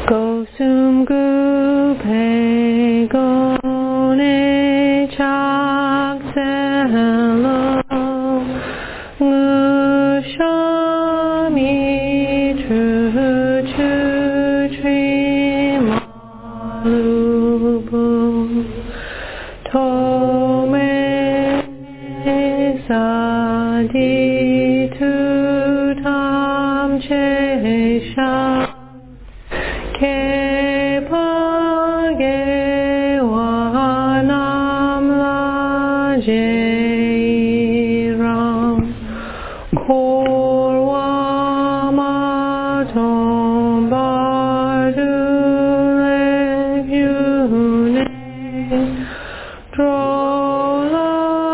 Gosum gupe gone chak selo ngushami tru chu tri malubu tome sadi tu tam che sha ke page wanam la je ram korwa matom bardu le yune drola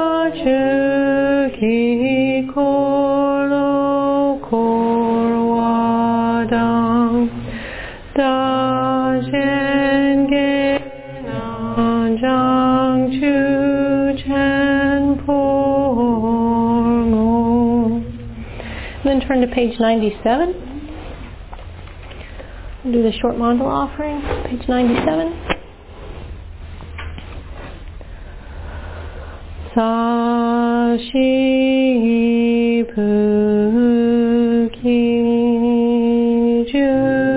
chuki kolo korwa dang da jen ge nan jang chu chen por ngo. Then turn to page 97. Do the short mandala offering, page 97. Sashi puki ju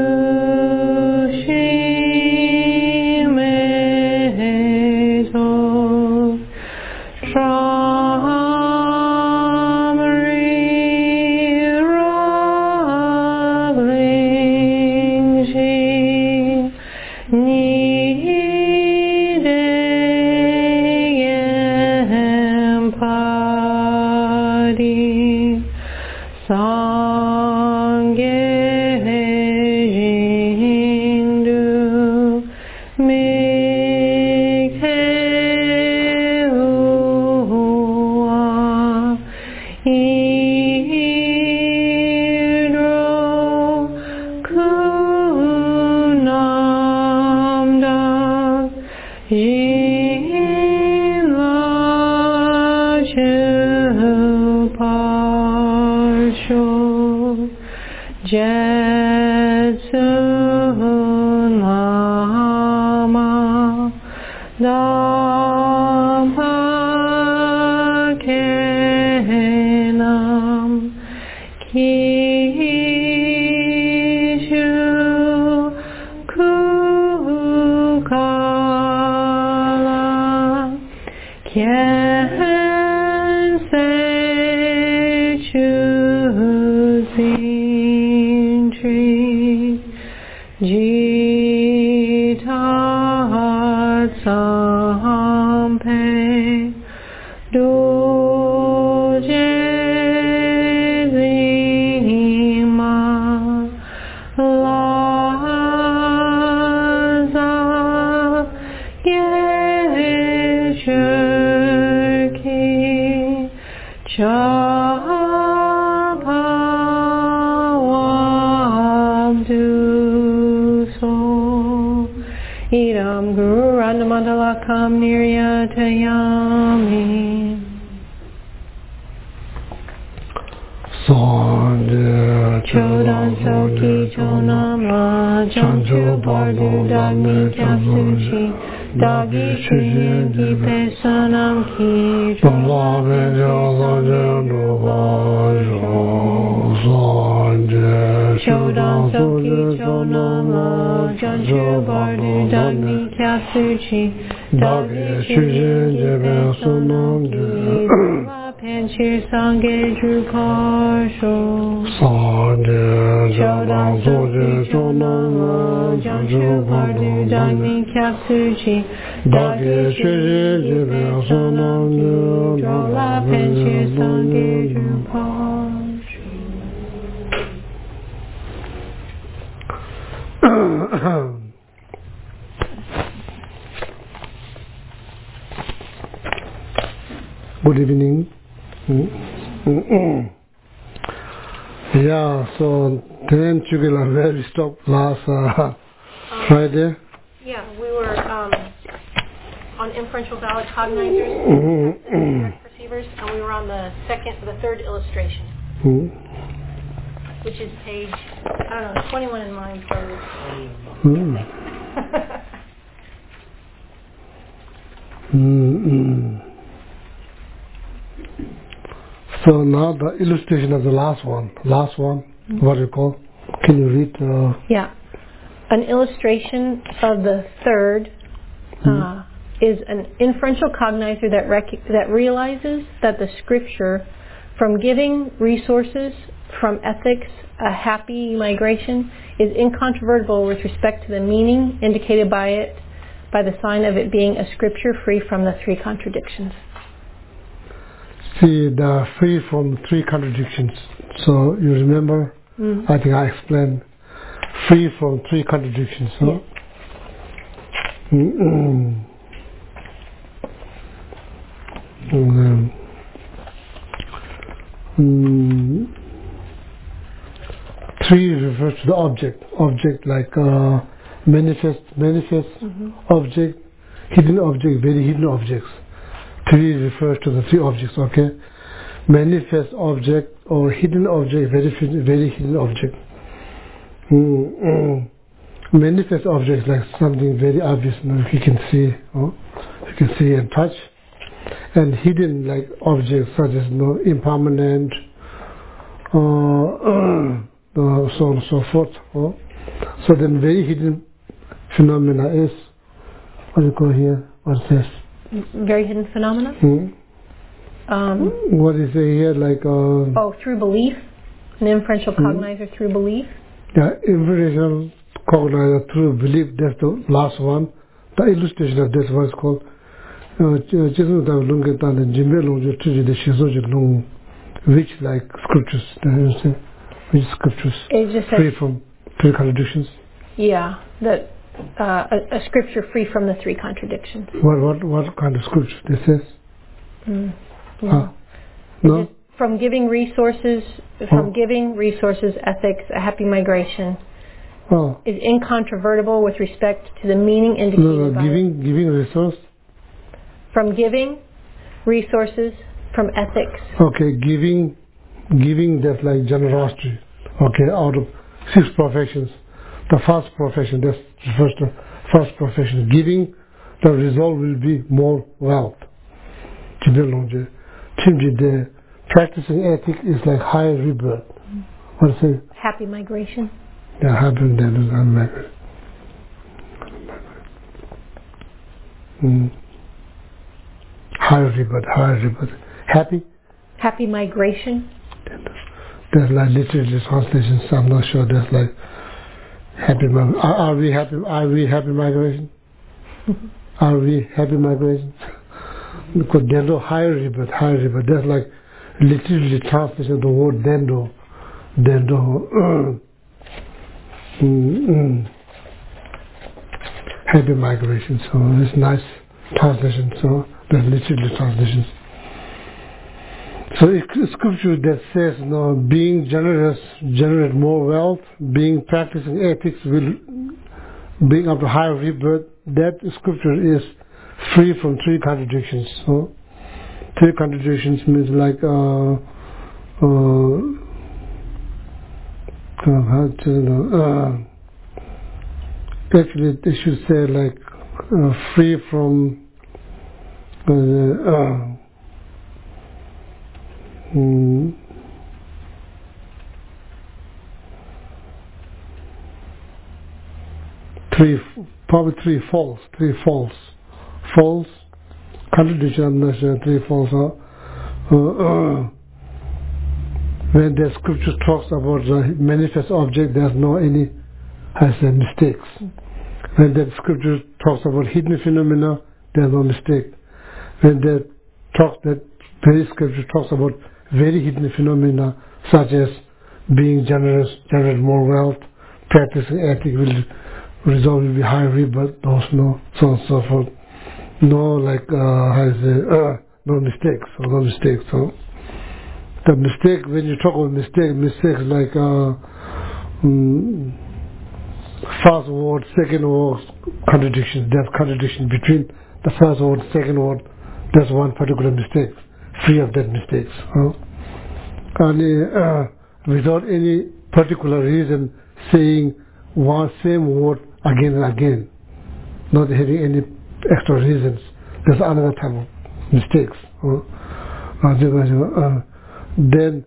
Idam Guru Randamandala Kam Niryatayami. Chodan Soki Chonam La Chancho Bardu Dagni Kyasuchi Dagi Shuyin Ki Pesanam Ki Chodan Soki Chonam La Chancho Bardu Dagni Kyasuchi Dagi Shuyin Ki Pesanam Ki Panchir Sangye Druparsho Chodan Soki Chonam La Chancho Bardu Dagni Kyasuchi Dagi Shuyin Ki Pesanam Ki Panchir Sangye Druparsho. Good evening. Yeah, so then Chugila, where we stopped last Friday? Yeah, we were on inferential valid cognizers, perceivers, and we were on the third illustration. which is page, I don't know, 21 in mine probably. So now the illustration of the last one, what do you call? Can you read? Yeah. An illustration of the third is an inferential cognizer that realizes that the scripture, from giving resources, from ethics, a happy migration, is incontrovertible with respect to the meaning indicated by it, by the sign of it being a scripture free from the three contradictions. See, the free from three contradictions. So you remember? I think I explained free from three contradictions. Huh? Yes. Three refers to the object like manifest object, hidden object, very hidden objects. Three refers to the three objects, okay? Manifest object or hidden object, very hidden object. Manifest objects like something very obvious, you can see, you can see and touch. And hidden like objects such as impermanent, so on and so forth. So then very hidden phenomena is, what do you call here, what's this? Very hidden phenomena? What is it here, like... through belief, an inferential cognizer through belief. Yeah, inferential cognizer through belief, that's the last one. The illustration of this one is called which like scriptures, which scriptures free from three contradictions. Yeah, that a scripture free from the three contradictions. What kind of scripture this is? No? From giving resources, ethics, a happy migration is incontrovertible with respect to the meaning indicated by giving resource. From giving resources, from ethics. Okay, giving that's like generosity. Okay, out of 6 professions, the first profession, that's the first profession. Giving, the result will be more wealth. Practicing ethics is like higher rebirth. What is it? Happy migration. Yeah, happy migration. Higher rebirth. Happy migration. There's like literally translations. I'm not sure. There's like happy. Are we happy migration? Are we happy migration? Because dendo higher rebirth. That's like literally translation of the word dendo. Happy migration. So it's nice translation. So there's literally translations. So it's scripture that says, being generous generate more wealth. Being practicing ethics will bring up to higher rebirth. That scripture is free from three contradictions. So three contradictions means like actually they should say like free from three false contradiction. I'm not sure. 3 false when the scripture talks about the manifest object, there's no any mistakes. When the scripture talks about hidden phenomena, there's no mistake. When that very scripture talks about very hidden phenomena, such as being generous, generate more wealth, practicing ethics will result will be high rebirth, those no, so on and so forth. No, like no mistakes. So the mistake, when you talk about mistakes like first word, second word, contradiction. There's contradiction between the first word, second word. That's one particular mistake. Free of that mistakes. And without any particular reason saying one same word again and again, not having any extra reasons. That's another type of mistakes. Then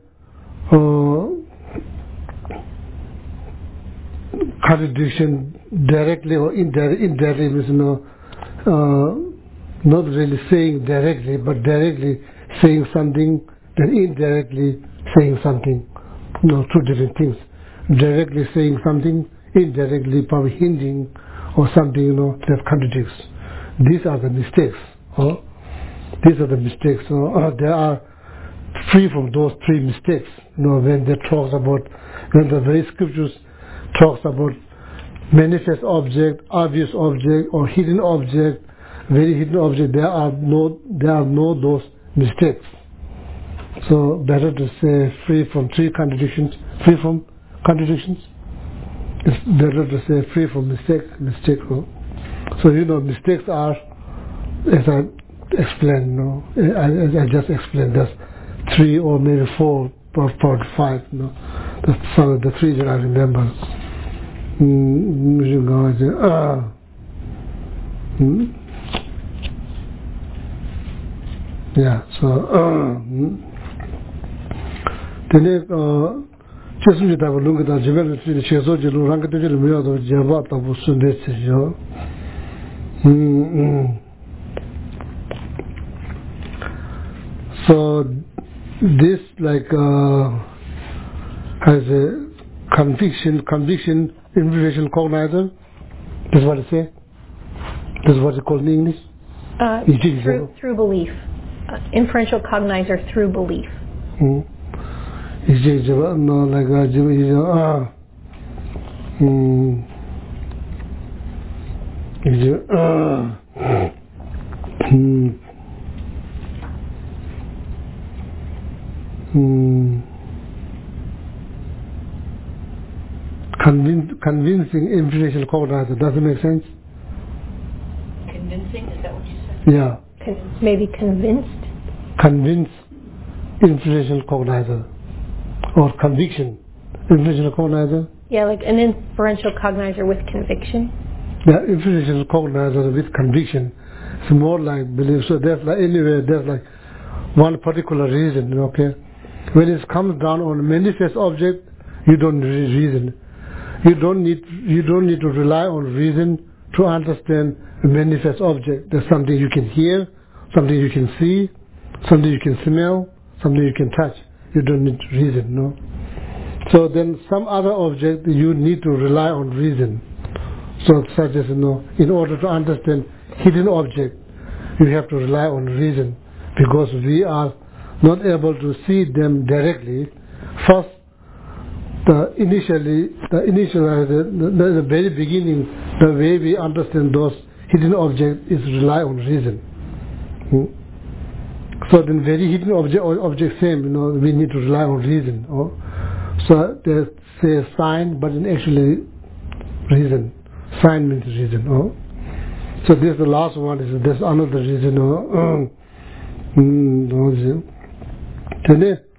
contradiction directly or indirectly means not really saying directly, but directly saying something, then indirectly saying something. Two different things. Directly saying something, indirectly probably hinting or something, that contradicts. These are the mistakes. These are the mistakes. They are free from those three mistakes. When they talk about, when the very scriptures talks about manifest object, obvious object, or hidden object, very hidden object, there are no those mistakes. So better to say free from contradictions. It's better to say free from mistake. So mistakes are, as I explained, as I just explained, that's 3 or maybe 4 or 5. That's some of the 3 that I remember. Yeah. So then just that we look at the development of the Chezo, the rank of the Mio of Java, so this has a conviction, invitation cognizer. That's what it says. That's what it's called in English. Through belief. Inferential cognizer through belief. Convincing inferential cognizer. Does it make sense? Convincing? Is that what you said? Yeah. Maybe convinced? Convince inferential cognizer. Or conviction. Inferential cognizer? Yeah, like an inferential cognizer with conviction. Yeah, inferential cognizer with conviction. It's more like belief. So there's there's one particular reason, okay? When it comes down on a manifest object, you don't need reason. You don't need to rely on reason to understand a manifest object. There's something you can hear, something you can see, something you can smell, something you can touch. You don't need reason, no? So then some other object you need to rely on reason. So such as, in order to understand hidden object, you have to rely on reason because we are not able to see them directly. First, the very beginning, the way we understand those hidden objects is rely on reason. So then very hidden object same, we need to rely on reason. So they say sign, but in actually reason. Sign means reason. So this is the last one. There's another reason. Today,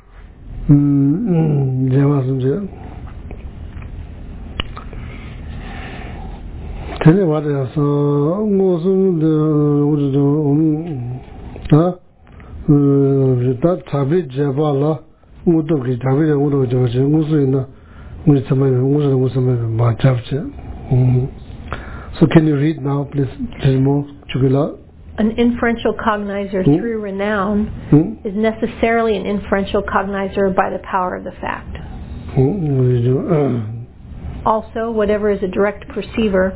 what else? That Tabi Jabala, Mudoki, Tabi, so can you read now, please more, Chugula? An inferential cognizer through renown is necessarily an inferential cognizer by the power of the fact. Also, whatever is a direct perceiver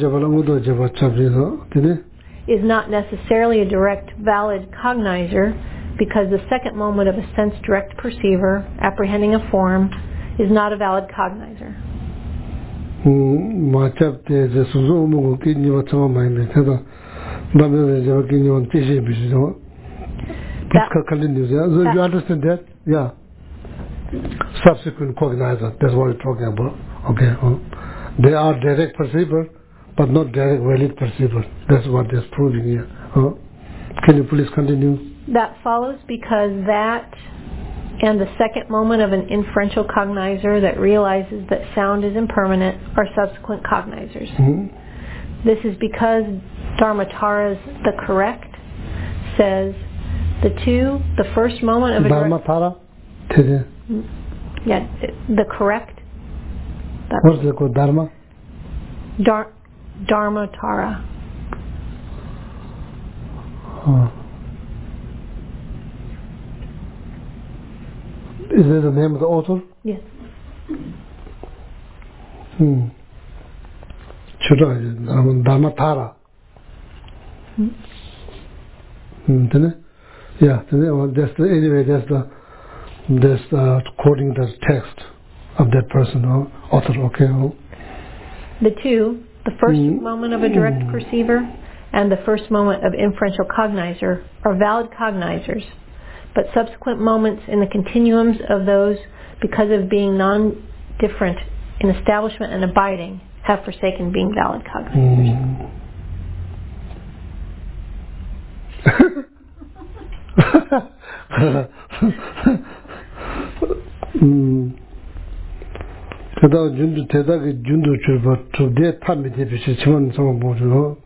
is not necessarily a direct valid cognizer because the second moment of a sense direct perceiver apprehending a form is not a valid cognizer. Continues. So you understand that? Yeah. Subsequent cognizer, that's what we're talking about. Okay. They are direct perceiver, but not direct valid perceiver. That's what they're proving here. Can you please continue? That follows because that and the second moment of an inferential cognizer that realizes that sound is impermanent are subsequent cognizers. This is because Dharmatara's The Correct says the first moment of a Dharmatara? Yeah, The Correct. What's it called? Dharma? Dharmatara. Is that the name of the author? Yes. Dharmatara. Yeah, well, that's the quoting the text of that person or author. Okay. The first moment of a direct perceiver and the first moment of inferential cognizer are valid cognizers, but subsequent moments in the continuums of those, because of being non-different in establishment and abiding, have forsaken being valid cognizers. 대다기 준도 줄바 두대 탐미대 비시 지원 좀 보죠.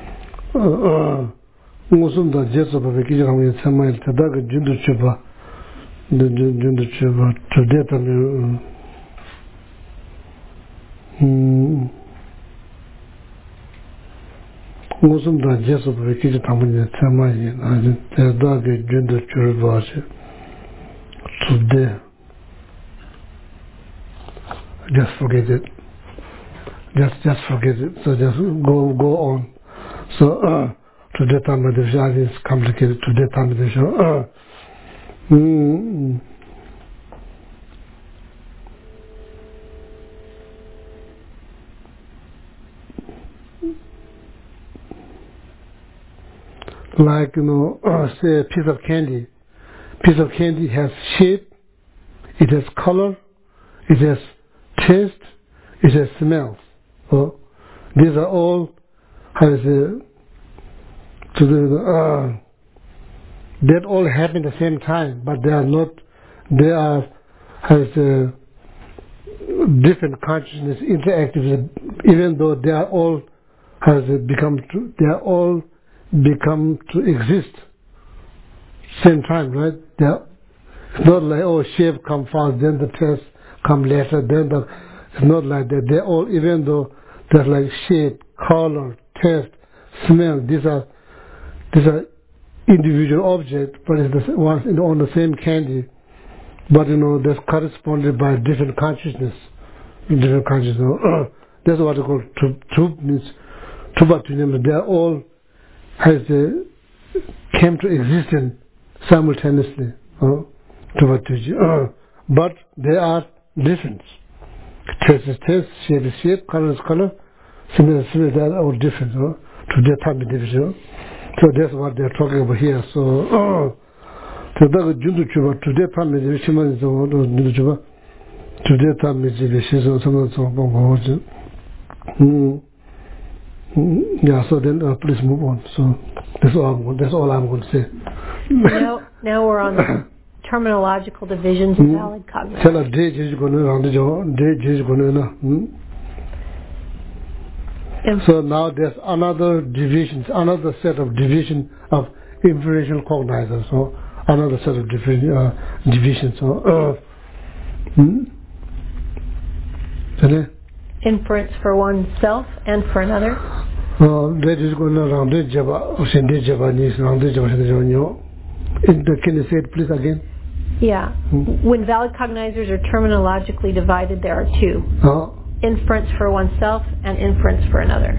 무슨다 제서버 기장하면 참말 대다기 준도 줄바 준도 줄바 두대 탐미 무슨다 제서버 기장하면 참말 아주 대다기 준도 줄바 두대 just forget it. Just forget it. So just go on. So today time of the show is complicated. Today time of the show. Like say a piece of candy. Piece of candy has shape. It has color. It has taste, it has smells. These are all that all happen at the same time, but they are not. They are different consciousness interactive, even though they are all become to exist same time, right? It's not like shape come first, then the taste come later, then it's not like that. They're all, even though they're like shape, color, taste, smell, these are individual objects, but it's the ones on the same candy, but that's corresponded by different consciousness. That's what I call truth means. They're all came to existence simultaneously. But they are different. Taste is taste, shape is shape, color is color, smell is smell, they are all different. To their time is different. So that's what they're talking about here. So, to their time is different. To their time is different. Yeah, so then please move on. So that's all I'm going to say. Now we're on the terminological divisions of valid cognition. So now there's another set of division of inferential cognizers. So another set of divisions. Inference for oneself and for another. Can you say it please again? Yeah. When valid cognizers are terminologically divided, there are two. Inference for oneself and inference for another.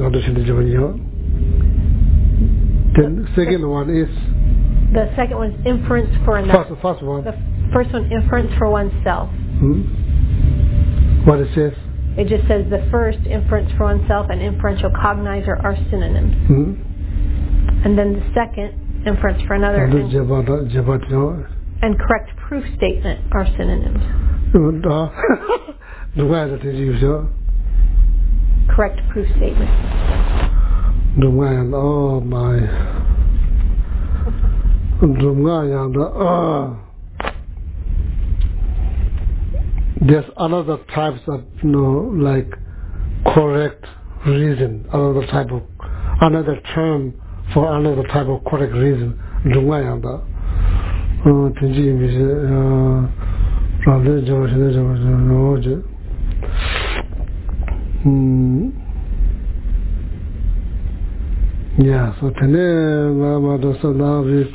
The second one is? The second one is inference for another. First one. The first one, inference for oneself. What it says? It just says the first, inference for oneself, and inferential cognizer are synonyms. And then the second, inference for another, and correct proof statement are synonyms. Correct proof statement. Oh my. there's another types of like correct reason, another term for another type of correct reason. 중간이다. Yeah, so today, so now we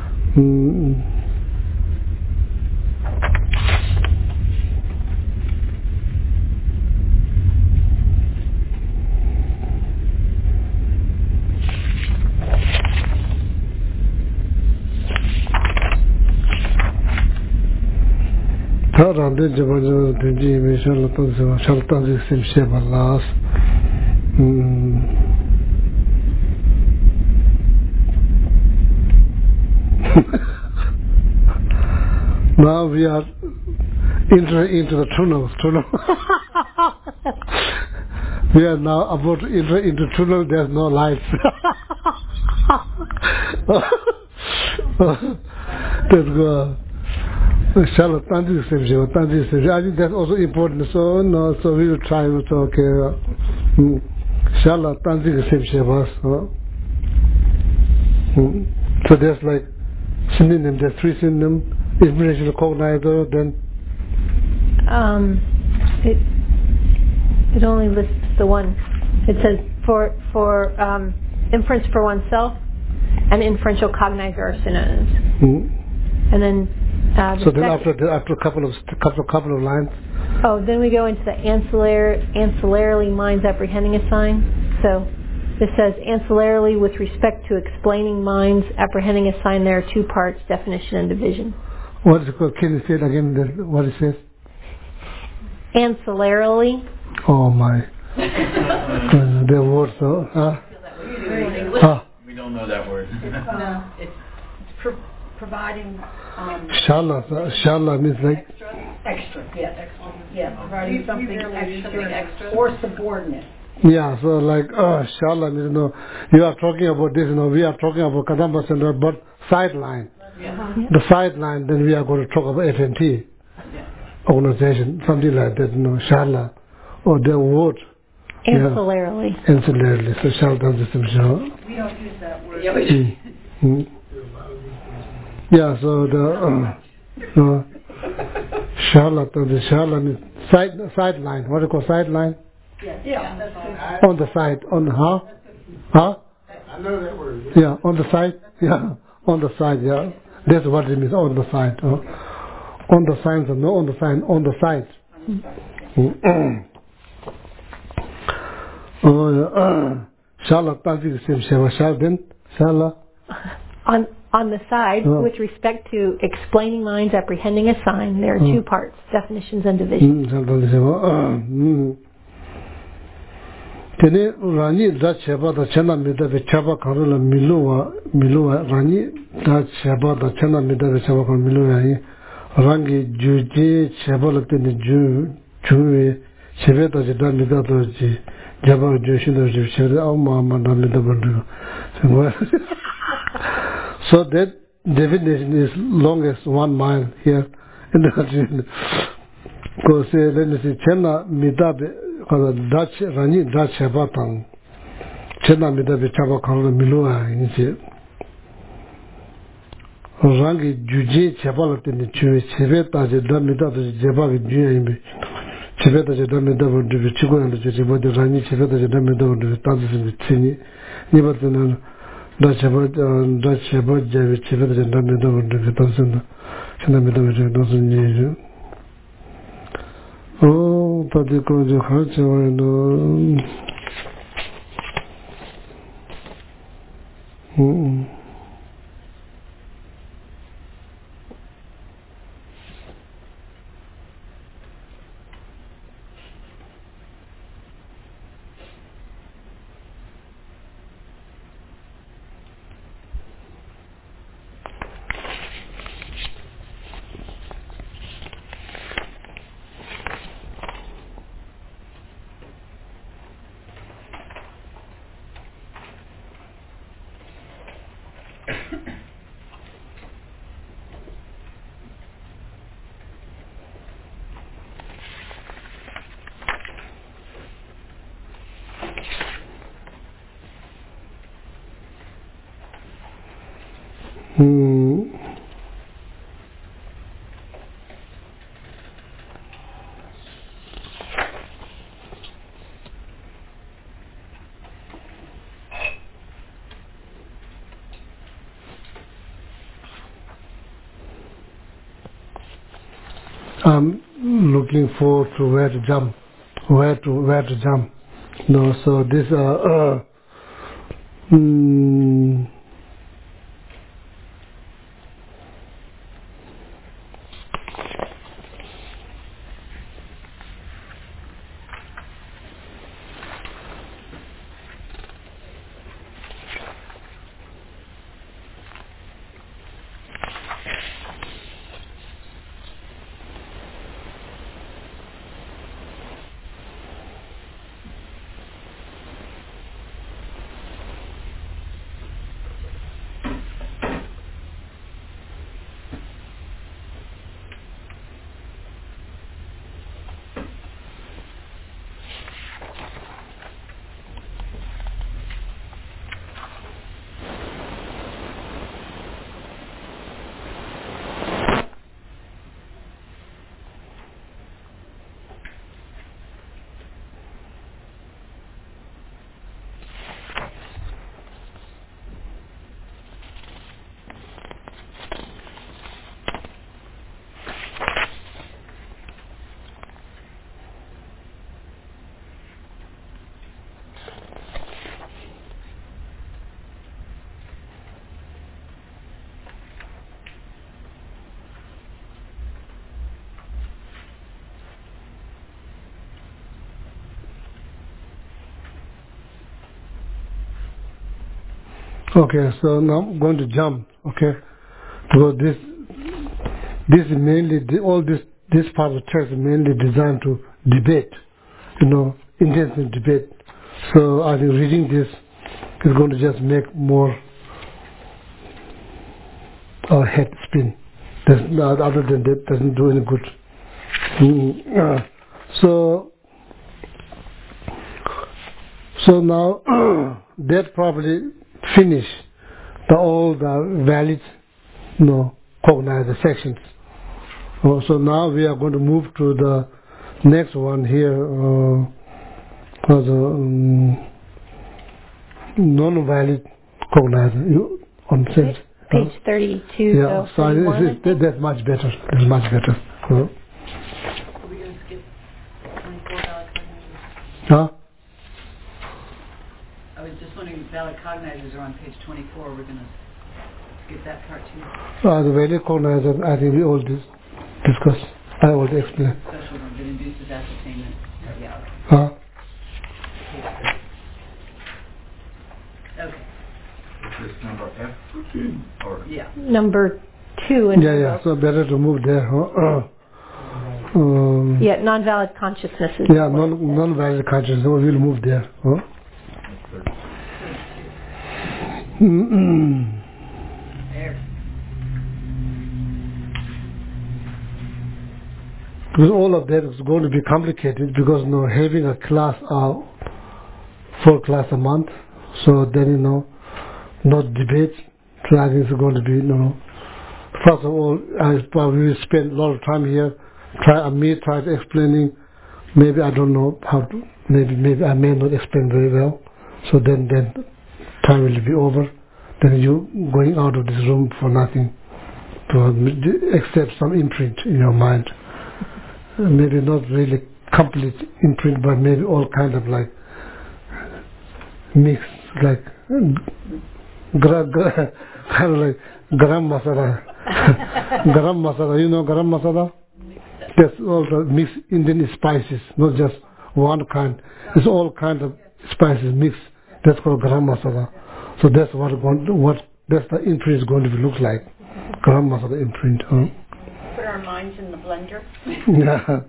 now we are entering into the tunnel. We are now about to enter into tunnel. There's no lights. Let's go. Charlotte, I think that's also important. So no, so we will try to talk. Charlotte, I think the same shape. So there's like synonym. There's three synonyms. Information cognizer. Then it only lists the one. It says for inference for oneself and inferential cognizer are synonyms. And then so then after a couple of lines. Oh, then we go into the ancillarily minds apprehending a sign. So this says ancillarily with respect to explaining minds apprehending a sign. There are two parts: definition and division. What is it called? Can you say it again? What it says? Ancillarily. Oh my! The word so. We don't know that word. It's providing. Shala means like Extra. Yeah, providing something extra or subordinate. Yeah, so like Shala means you are talking about this. We are talking about Kadamba Center, but sideline. The sideline. Then we are going to talk about FNT organization, something like that. Shala or the word. Ancillarily. Ancillarily. So Shala does the same show. We don't use that word. Yeah, we do. Yeah, so the Shala means sideline. What do you call sideline? Yeah. On the side. On huh? I know that word. Yeah, on the side. Yeah, on the side. Yeah, that's what it means. On the side. On the sign, so no on the sign. On the side. Shala, the same Shala. Then Shala. On the side, with respect to explaining minds apprehending a sign, there are two parts: definitions and division. Tene rani da cheba da chena mida be chaba karula miluwa rani da cheba da chena mida be chaba karula miluwa yi rangi juji cheba la tene juwe chebe da jida mida da ji jaba jushi da ji chebe au ma da mida bandu. So that definition is long as 1 mile here in the country. Because let me see, chena mida be Dutch rani Dutch batang chena mida be chaba karula miluwa inse rangi juji chaba la tene chuwe chebe ta je da mida de jeba ge juye imbe chebe ta je da mida de be chigo na je chebe de rani chebe ta je da mida de ta de be chini ni ba tene da cheba je chebe ta je da mida de ta senda chena mida de ta senda. Oh, but the coach hurts I'm looking forward to where to jump. Where to jump. No, so this okay, so now I'm going to jump, okay, because this is mainly, all this part of the text is mainly designed to debate, intensive debate. So I think reading this is going to just make more our head spin. Other than that, doesn't do any good. So now that probably finish all the valid, cognizer sections. So now we are going to move to the next one here, non-valid cognizer. You understand? Page 32. Yeah, so that's much better. That's much better. Are we going to skip 24 valid cognizers? Huh? I was just wondering, valid cognizers are on page 24. We're going to skip that part too. The valid cognizer, I think we all discussed. I already explained. Special one that induces ascertainment of reality. Huh? Okay. Is this number F? Or Yeah. Number 2. In Yeah. So better to move there. Yeah, non-valid consciousnesses. Yeah, non-valid consciousness. We'll move there. Huh? There. Because all of that is going to be complicated because having a class, 4 class a month, so then not debate. So I think it's going to be first of all, I probably will spend a lot of time here. Try explaining. Maybe I don't know how to. Maybe I may not explain very well. So then time will be over. Then you going out of this room for nothing, to accept some imprint in your mind. Maybe not really complete imprint, but maybe all kind of like mix, like kind of like garam masala. Garam masala, garam masala? That's all the mixed Indian spices, not just one kind. It's all kind of spices mixed. That's called garam masala. So that's that's the imprint is going to look like. Garam masala imprint. Huh? Put our minds in the blender. Yeah.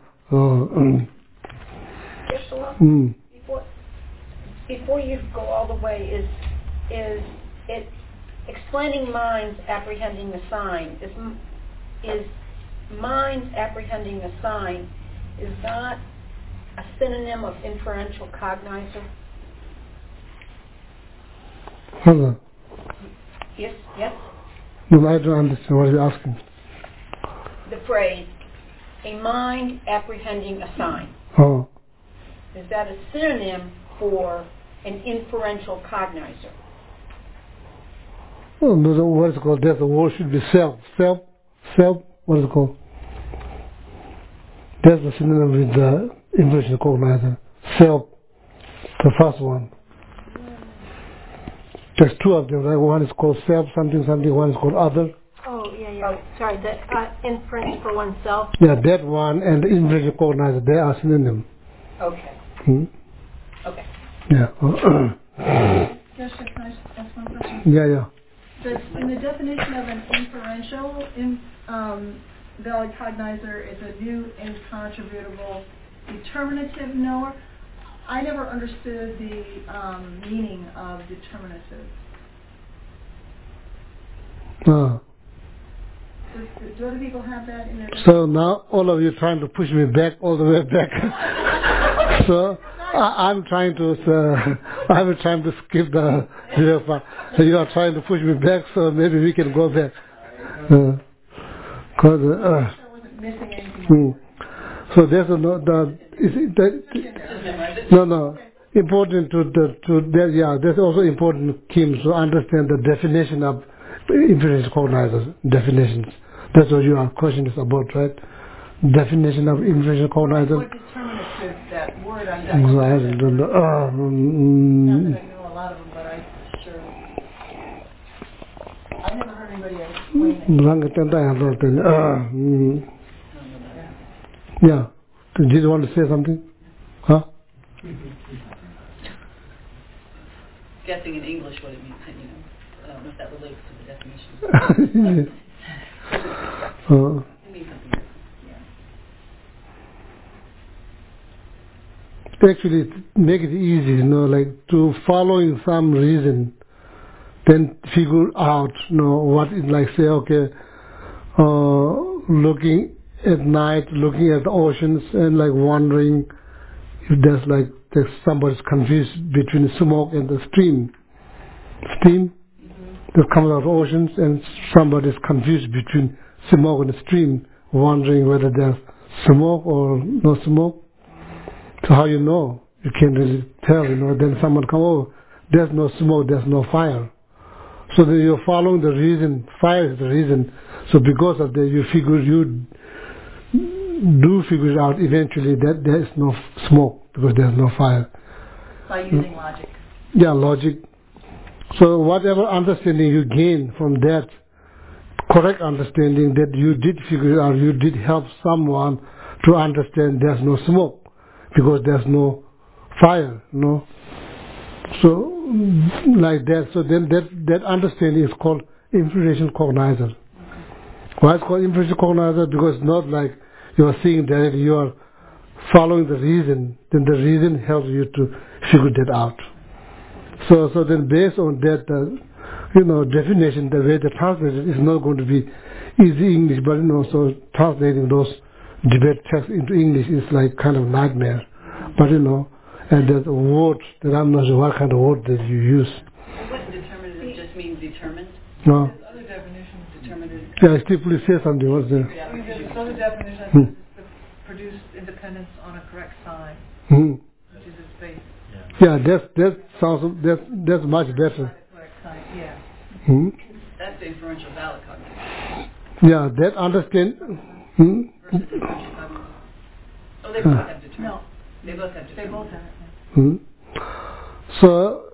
Before you go all the way, is it explaining minds apprehending the sign? Is minds apprehending the sign, is that a synonym of inferential cognizer? Hello. Yes. No, I don't understand what you're asking. The phrase, a mind apprehending a sign. Oh. Is that a synonym for an inferential cognizer? Oh, no, what is it called? There's the word should be self. Self, what is it called? That's the synonym with the inferential cognizer. Self, the first one. There's two of them, right? One is called self, something, one is called other. Oh, yeah. Sorry, the inference for oneself. Yeah, that one and the inferential cognizer, they are synonym. Okay. Okay. Yeah. Joshua, can I ask one question? Yeah. In the definition of an inferential valid cognizer, it's a new, incontrovertible, determinative knower. I never understood the meaning of determinative. Do other people have that in their definition? So now all of you trying to push me back, all the way back. So I'm trying to skip the video part. You are trying to push me back, so maybe we can go back. I wasn't missing anything. So there's important there's also important, Kim, to understand the definition of inferential cognizers. Definitions. That's what your question is about, right? Definition of inferential cognizer. What determinative that word I'm I don't know. Not that I know a lot of them, but I never heard anybody else explain it. Yeah. Did you want to say something? Huh? Guessing in English what it means, I don't know if that relates to the definition. It means something different. Actually, make it easy, like to following some reason, then figure out, what is like, say, okay, looking at night, looking at the oceans and like wondering if there's somebody's confused between smoke and the steam that comes out of oceans, and somebody's confused between smoke and the stream, wondering whether there's smoke or no smoke. So how you know? You can't really tell, then someone come over, there's no smoke, there's no fire. So then you're following the reason, fire is the reason. So because of that, you do figure out eventually that there is no smoke because there's no fire. By using logic. Yeah, logic. So whatever understanding you gain from that correct understanding, that you did figure out, you did help someone to understand there's no smoke because there's no fire, So like that. So then that understanding is called inferential cognizer. Why it's called inferential cognizer? Because it's not like you are seeing directly, you are following the reason, then the reason helps you to figure that out. So then based on that, definition, the way they translate it is not going to be easy English, but so translating those debate texts into English is like kind of nightmare. But and that word, that I'm not sure what kind of word that you use. Wouldn't determinative just mean determined? No. There's other definitions. Determinative. Yeah, still please say something. What's there? There's other definitions. Produce independence on a correct sign, which is its base. Yeah, that's much better. Correct sign, yeah. That's the inferential valid cognition. Yeah, that understand. Versus inferential cognition. Oh, they both have determined. No. They both have They determined. both have it. So,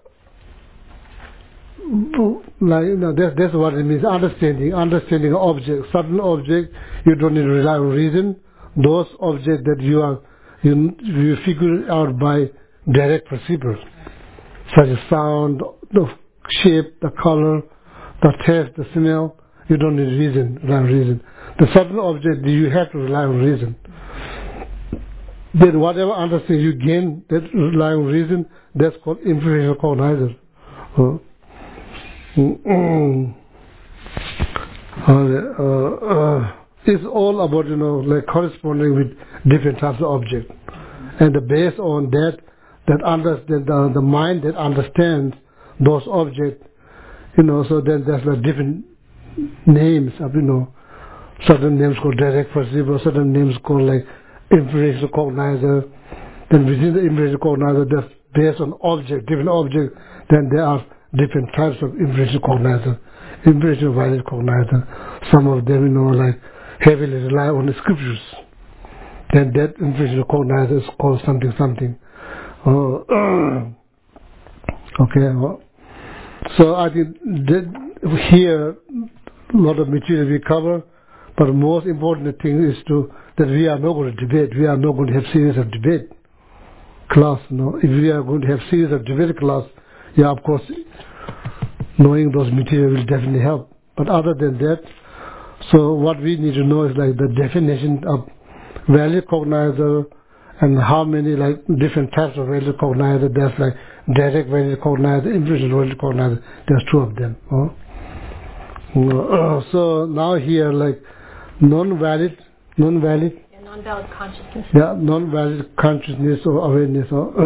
that's what it means. Understanding object, certain object. You don't need to rely on reason. Those objects that you figure out by direct perception, such as sound, the shape, the color, the taste, the smell. You don't need rely on reason. The certain object you have to rely on reason. Then whatever understanding you gain that rely on reason, that's called inferential cognizer. It's all about corresponding with different types of objects, and based on that understand the mind that understands those objects, so then there's different names of, certain names called direct perceiver, certain names called like inferential cognizer. Then within the inferential cognizer, that's based on different object, then there are different types of inferential cognizer, inferential valid cognizer. Some of them, like heavily rely on the scriptures. Then that inferential cognizer is called something. Okay. So I think that here a lot of material we cover, but the most important thing is that we are not going to debate. We are not going to have series of debate class. If we are going to have series of debate class, yeah, of course, knowing those material will definitely help. But other than that, so what we need to know is like the definition of valid cognizer and how many like different types of valid cognizer. There's like direct valid cognizer, inferential valid cognizer. There's 2 of them. So now here like non-valid non-valid consciousness. Yeah, non-valid consciousness or awareness.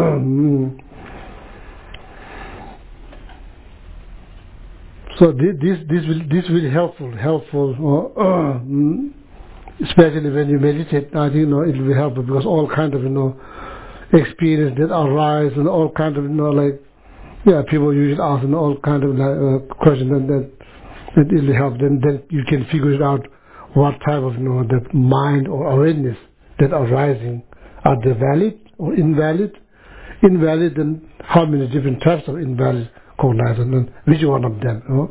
So this will helpful. Especially when you meditate, I think it will be helpful because all kind of experience that arise and all kind of people usually ask all kind of questions and that it will help. Then you can figure it out what type of that mind or awareness that arising, are they valid or invalid? Invalid, then how many different types of invalid cognizer and which one of them?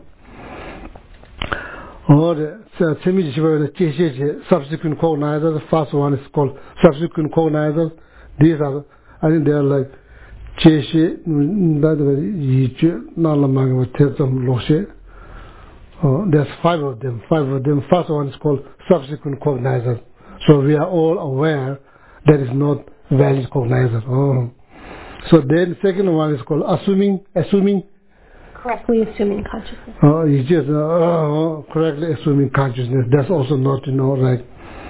Or the subsequent cognizer. The first one is called subsequent cognizer. These are, I think they are like there's 5 of them. First one is called subsequent cognizer. So we are all aware that is not valid cognizer. So then second one is called assuming. Correctly assuming consciousness. It's just correctly assuming consciousness. That's also not, like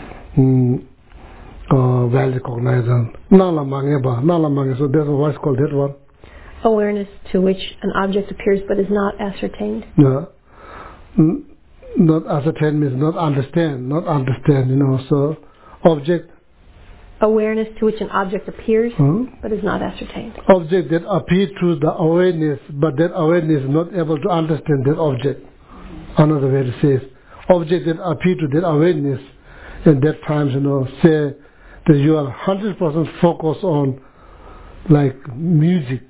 valid cognizer. So that's what's called that one. Awareness to which an object appears but is not ascertained. Yeah. Not ascertain means not understand. So object. Awareness to which an object appears but is not ascertained. Object that appear to the awareness, but that awareness is not able to understand that object. Another way to say it. Object that appear to that awareness, and that times, say that you are 100% focused on like music,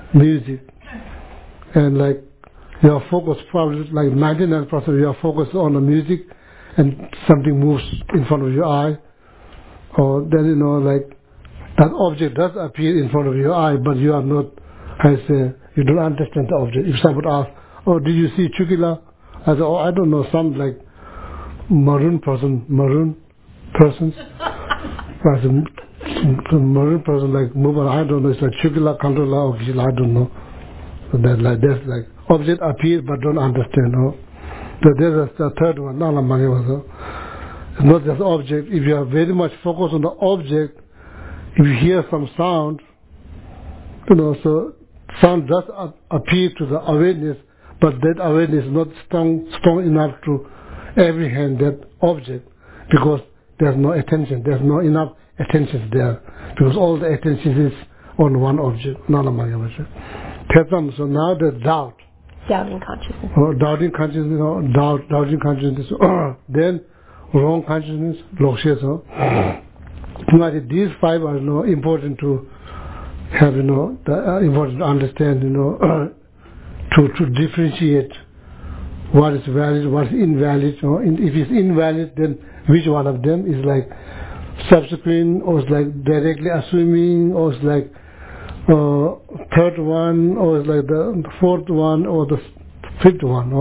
and like your focus probably like 99% of your focus on the music, and something moves in front of your eye, or then like that object does appear in front of your eye, but you are not, you don't understand the object. If someone asks, "Oh, did you see Chukila?" I say, "Oh, I don't know, some like maroon person." I said, maroon person like Mubara, I don't know, it's like Chukila, Kandula, or Kishila, I don't know. So that's like object appears but don't understand. So there's the third one. It's not just object. If you are very much focused on the object, if you hear some sound, so sound does appear to the awareness, but that awareness is not strong enough to apprehend that object because there's no attention. There's not enough attention there because all the attention is on one object. So now the doubt. Doubting consciousness. Doubting consciousness, doubting consciousness. Then wrong consciousness, loksha. These 5 are important to have, important to understand, to differentiate what is valid, what is invalid. If it's invalid, then which one of them is like subsequent, or is like directly assuming, or is like third one, or is like the fourth one, or the fifth one.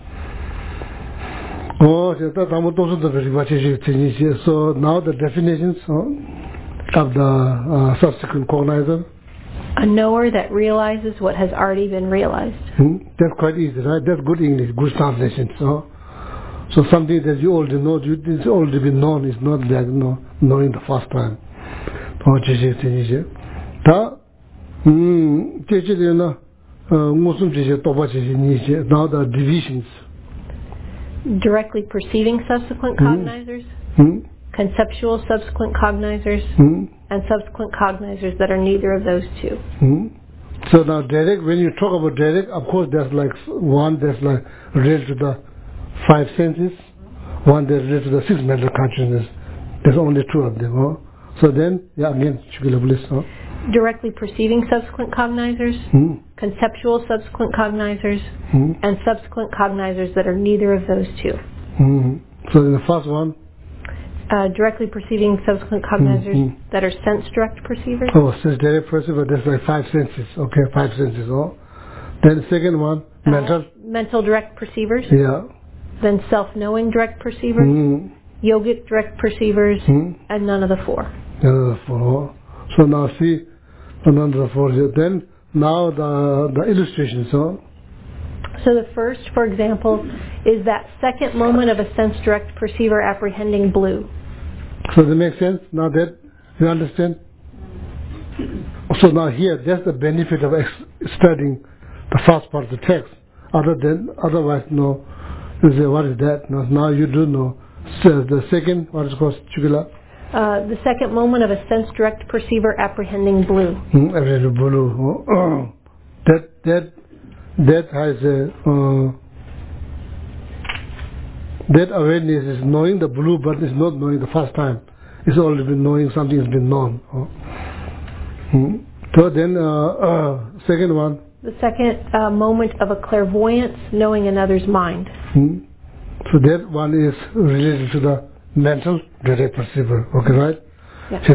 So now the definitions of the subsequent cognizer. A knower that realizes what has already been realized. That's quite easy, right? That's good English, good translation. So something that you already know, it's already been known, is not like knowing the first time. Now the divisions. Directly perceiving subsequent cognizers, conceptual subsequent cognizers, and subsequent cognizers that are neither of those two. So now direct, when you talk about direct, of course there's like one that's like related to the five senses, one that's related to the six mental consciousness. There's only two of them. Huh? So then, yeah, again, directly perceiving subsequent cognizers, conceptual subsequent cognizers, and subsequent cognizers that are neither of those two. So in the first one, directly perceiving subsequent cognizers that are sense direct perceivers. Oh, sense direct perceiver, that's like five senses. Okay, five senses. Oh. Then the second one, mental direct perceivers. Yeah. Then self-knowing direct perceivers, yogic direct perceivers, and none of the four. None of the four. Oh. So now see, none of the four. Then now the illustrations. Oh. So the first, for example, is that second moment of a sense direct perceiver apprehending blue. So that makes sense? Now that you understand? So now here, that's the benefit of studying the first part of the text. Otherwise, no, you say, what is that? Now you do know. So the second, what is called Chugila? The second moment of a sense direct perceiver apprehending blue. Apprehending blue. That has that awareness is knowing the blue, but it's not knowing the first time. It's already been knowing something has been known. So then, second one. The second moment of a clairvoyance, knowing another's mind. So that one is related to the mental direct perceiver. Okay, right? Yeah.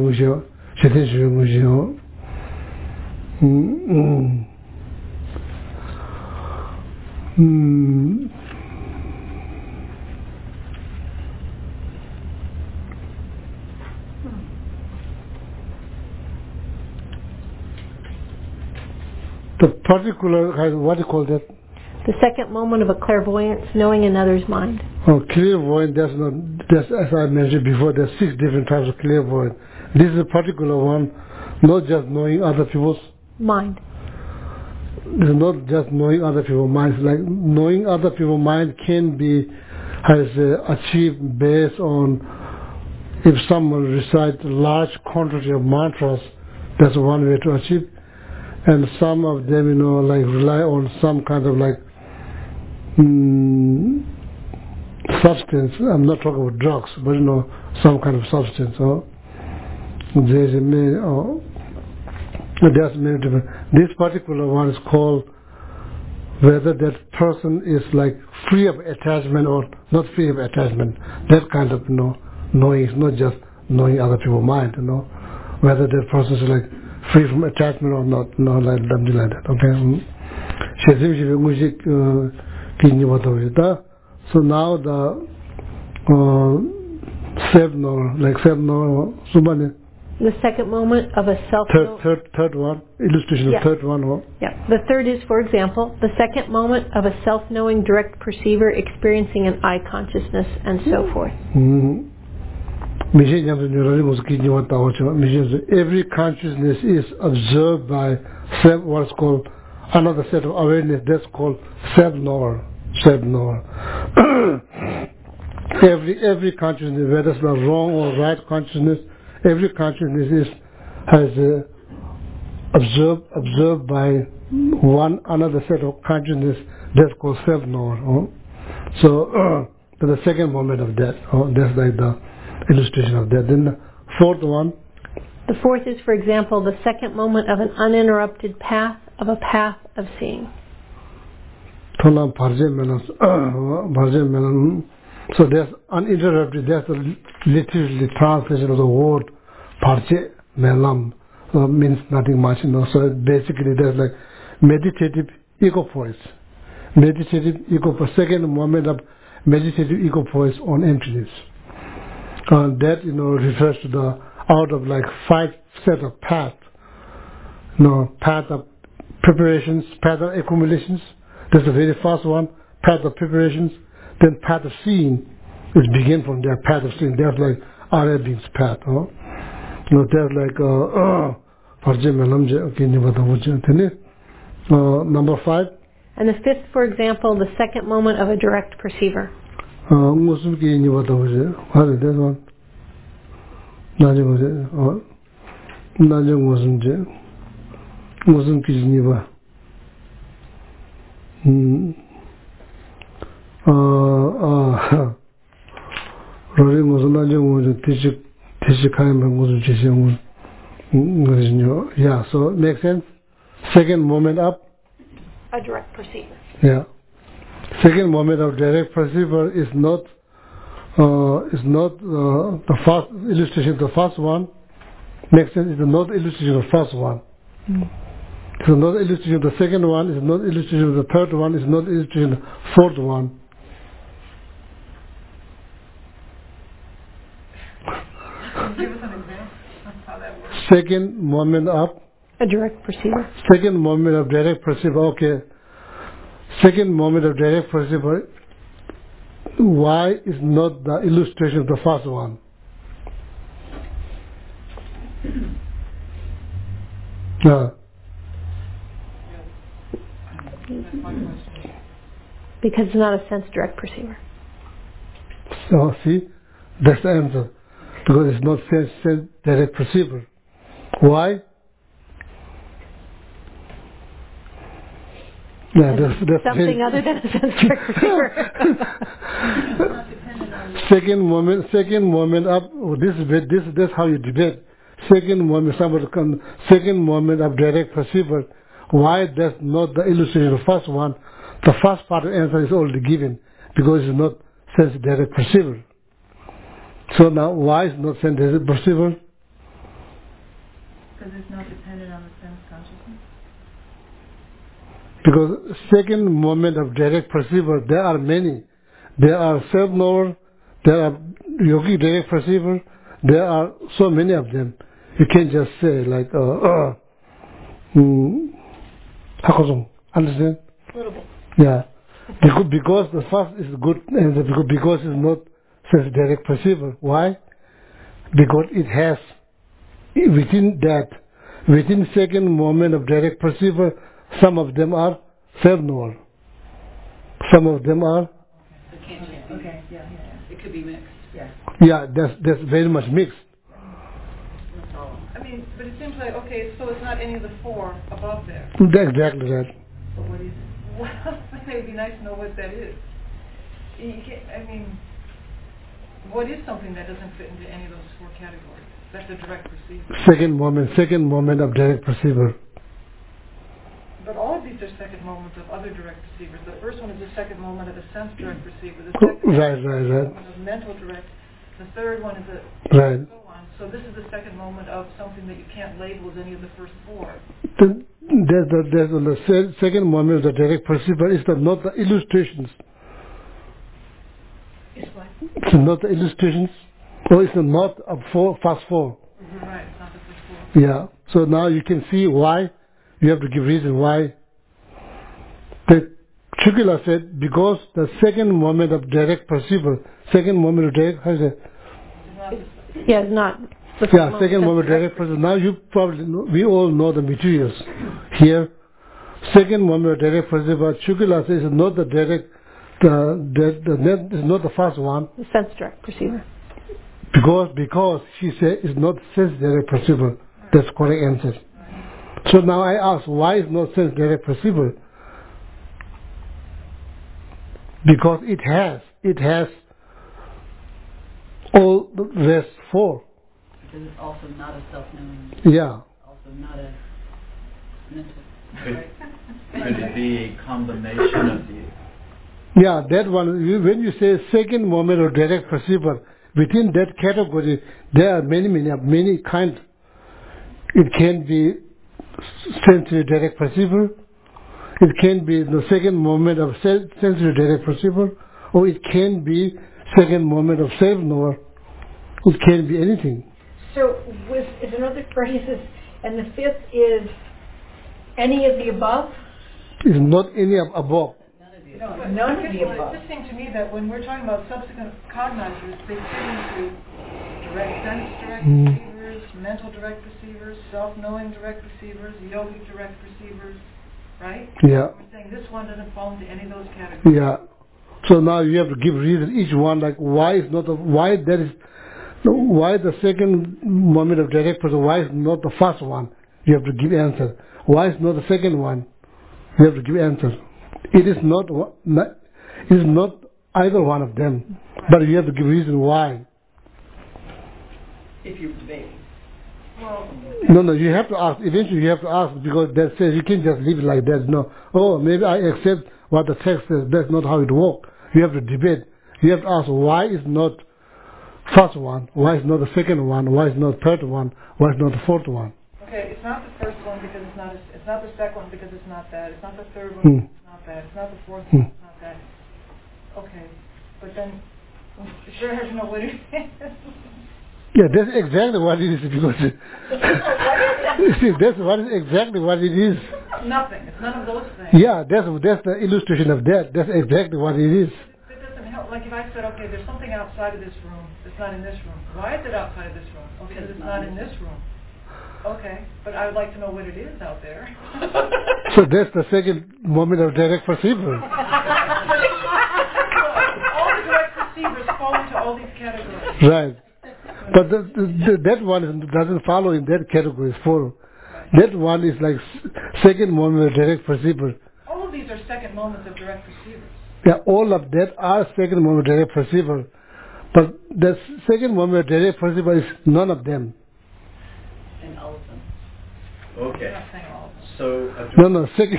The particular, what do you call that? The second moment of a clairvoyance, knowing another's mind. Oh, clairvoyant, that's as I mentioned before, there's 6 different types of clairvoyant. This is a particular one, not just knowing other people's mind. It's not just knowing other people's minds. Like knowing other people's mind can be achieved based on if someone recites large quantity of mantras. That's one way to achieve. And some of them, like rely on some kind of like substance. I'm not talking about drugs, but some kind of substance. There's many different. This particular one is called whether that person is like free of attachment or not free of attachment. That kind of knowing is not just knowing other people's mind. Whether that person is like free from attachment or not, like something like that. Okay. So now the the second moment of a self. Third one, illustration of third one. Yeah. The third is, for example, the second moment of a self-knowing direct perceiver experiencing an eye consciousness and so forth. Every consciousness is observed by what's called another set of awareness. That's called self-knower. Every consciousness, whether it's not wrong or right consciousness, every consciousness has observed by another set of consciousness. That's called self-knower. So the second moment of that. That's like the illustration of that. Then the fourth one. The fourth is, for example, the second moment of an uninterrupted path of seeing. So there's uninterrupted, that's literally translation of the word parche melam, means nothing much, So basically there's like meditative equipoise. Second moment of meditative equipoise on emptiness. That refers to the out of like 5 set of path. Path of preparations, path of accumulations. That's the very first one. Path of preparations. Then path of seeing is begin from there. Path of seeing. There's like Arabian's path. There's like number 5. And the fifth, for example, the second moment of a direct perceiver. 무슨 게임이 왔다고 그러지? 하래, 대선. 나중에 오세요. 나중에 무슨 기준이 봐. 로리 무슨 나중에 오죠. 뒤집하면 무슨 지시면. Yeah, so makes sense. Second moment up. A direct perceiver. Yeah. Second moment of direct perceiver is not the first illustration of the first one. Makes sense. It's not illustration of the first one. It's not illustration of the second one. It's not illustration of the third one. It's not illustration of the fourth one. Give us an example of how that works. Second moment up. A direct perceiver. Second moment of direct perceiver. Okay. Second moment of direct perceiver. Why is not the illustration of the first one? Because it's not a sense direct perceiver. So see, that's the answer. Because it's not sense direct perceiver. Why? Yeah, that's something other than a sense direct perceiver. Second moment up. That's how you debate. Second moment of direct perceiver. Why that's not the illustration of the first one? The first part of the answer is already given because it's not sense direct perceiver. So now, why is not sense direct perceiver? Because it's not dependent on the sense consciousness. Because second moment of direct perceiver, there are many. There are self-knower, there are yogic direct perceiver, there are so many of them. You can't just say like, Hakosong, understand? A little bit. Yeah. Because the first is good answer, because it's not sense direct perceiver. Why? Because it has, within second moment of direct perceiver, some of them are self-knower. Some of them are. It can't just be. Okay, yeah. It could be mixed. Yeah. Yeah, that's very much mixed. That's all. I mean, but it seems like, okay, so it's not any of the four above there. That's exactly that. But what is it? Well, it would be nice to know what that is. You can't, I mean, what is something that doesn't fit into any of those four categories? That's a direct perceiver. Second moment of direct perceiver. But all of these are second moments of other direct perceivers. The first one is the second moment of a sense direct perceiver. The second Right. moment of mental direct. The third one is a Right. so on. So this is the second moment of something that you can't label as any of the first four. There's the second moment of the direct perceiver is not the illustrations. It's what? It's not the illustrations, or it's not a first four. Right, it's not the first four. Yeah. So now you can see why. You have to give reason why. The Chukila said because the second moment of direct perceiver, second moment of direct, how is it? Yeah, it's not. the Yeah, second moment of direct perceiver. Now you probably know, we all know the materials here. Second moment of direct perceiver, Chukila says is not the direct, the net is not the first one. The sense direct perceiver. Because she said it's not sense direct perceiver. That's correct answer. So now I ask, why is not sense direct perceiver? Because it has all the rest four. Because it's also not a self-knowing. Yeah. Also not a mental. Could it be a combination of the... Yeah, that one, when you say second moment of direct perceiver, within that category, there are many kinds. It can be sensory direct perceiver, it can be the second moment of sensory direct perceiver, or it can be second moment of self-knower. It can be anything. So is another phrase is, and the fifth is any of the above? It's not any of above. No, none of the It's above. interesting to me that when we're talking about subsequent cognizers, they fit into direct sense direct perceivers, mental direct perceivers, self-knowing direct perceivers, yogic direct perceivers, right? Yeah. We're saying this one doesn't fall into any of those categories. Yeah. So now you have to give reason each one, like why is not why there is why the second moment of direct person, why is not the first one? You have to give answer. Why is not the second one? You have to give answer. It is not either one of them, but you have to give reason why. If you're debating. Well, No, you have to ask. Eventually you have to ask, because that says you can't just leave it like that. No, oh, maybe I accept what the text says. That's not how it works. You have to debate. You have to ask why is not first one, why is not the second one, why is not third one, why is not the fourth one. okay, it's not the first one because it's not the second one because it's not that. It's not the third one because it's not that. It's not the fourth one, it's not that. Okay, but then it sure has no what it is. Yeah, that's exactly what it is, because see, that's exactly what it is. Nothing. It's none of those things. Yeah, that's the illustration of that. That's exactly what it is. It doesn't help. Like if I said, okay, there's something outside of this room that's not in this room. Why is it outside of this room? Oh, because it's not in this room. Okay, but I would like to know what it is out there. So that's the second moment of direct perceiver. All the direct perceivers fall into all these categories. Right. But that one doesn't follow in that category, 4. That one is like second moment of direct perceiver. All of these are second moments of direct perceivers. Yeah, all of that are second moment of direct perceiver. But the second moment of direct perceiver is none of them. And all of them. Okay. I'm not saying all of them. So, No, second.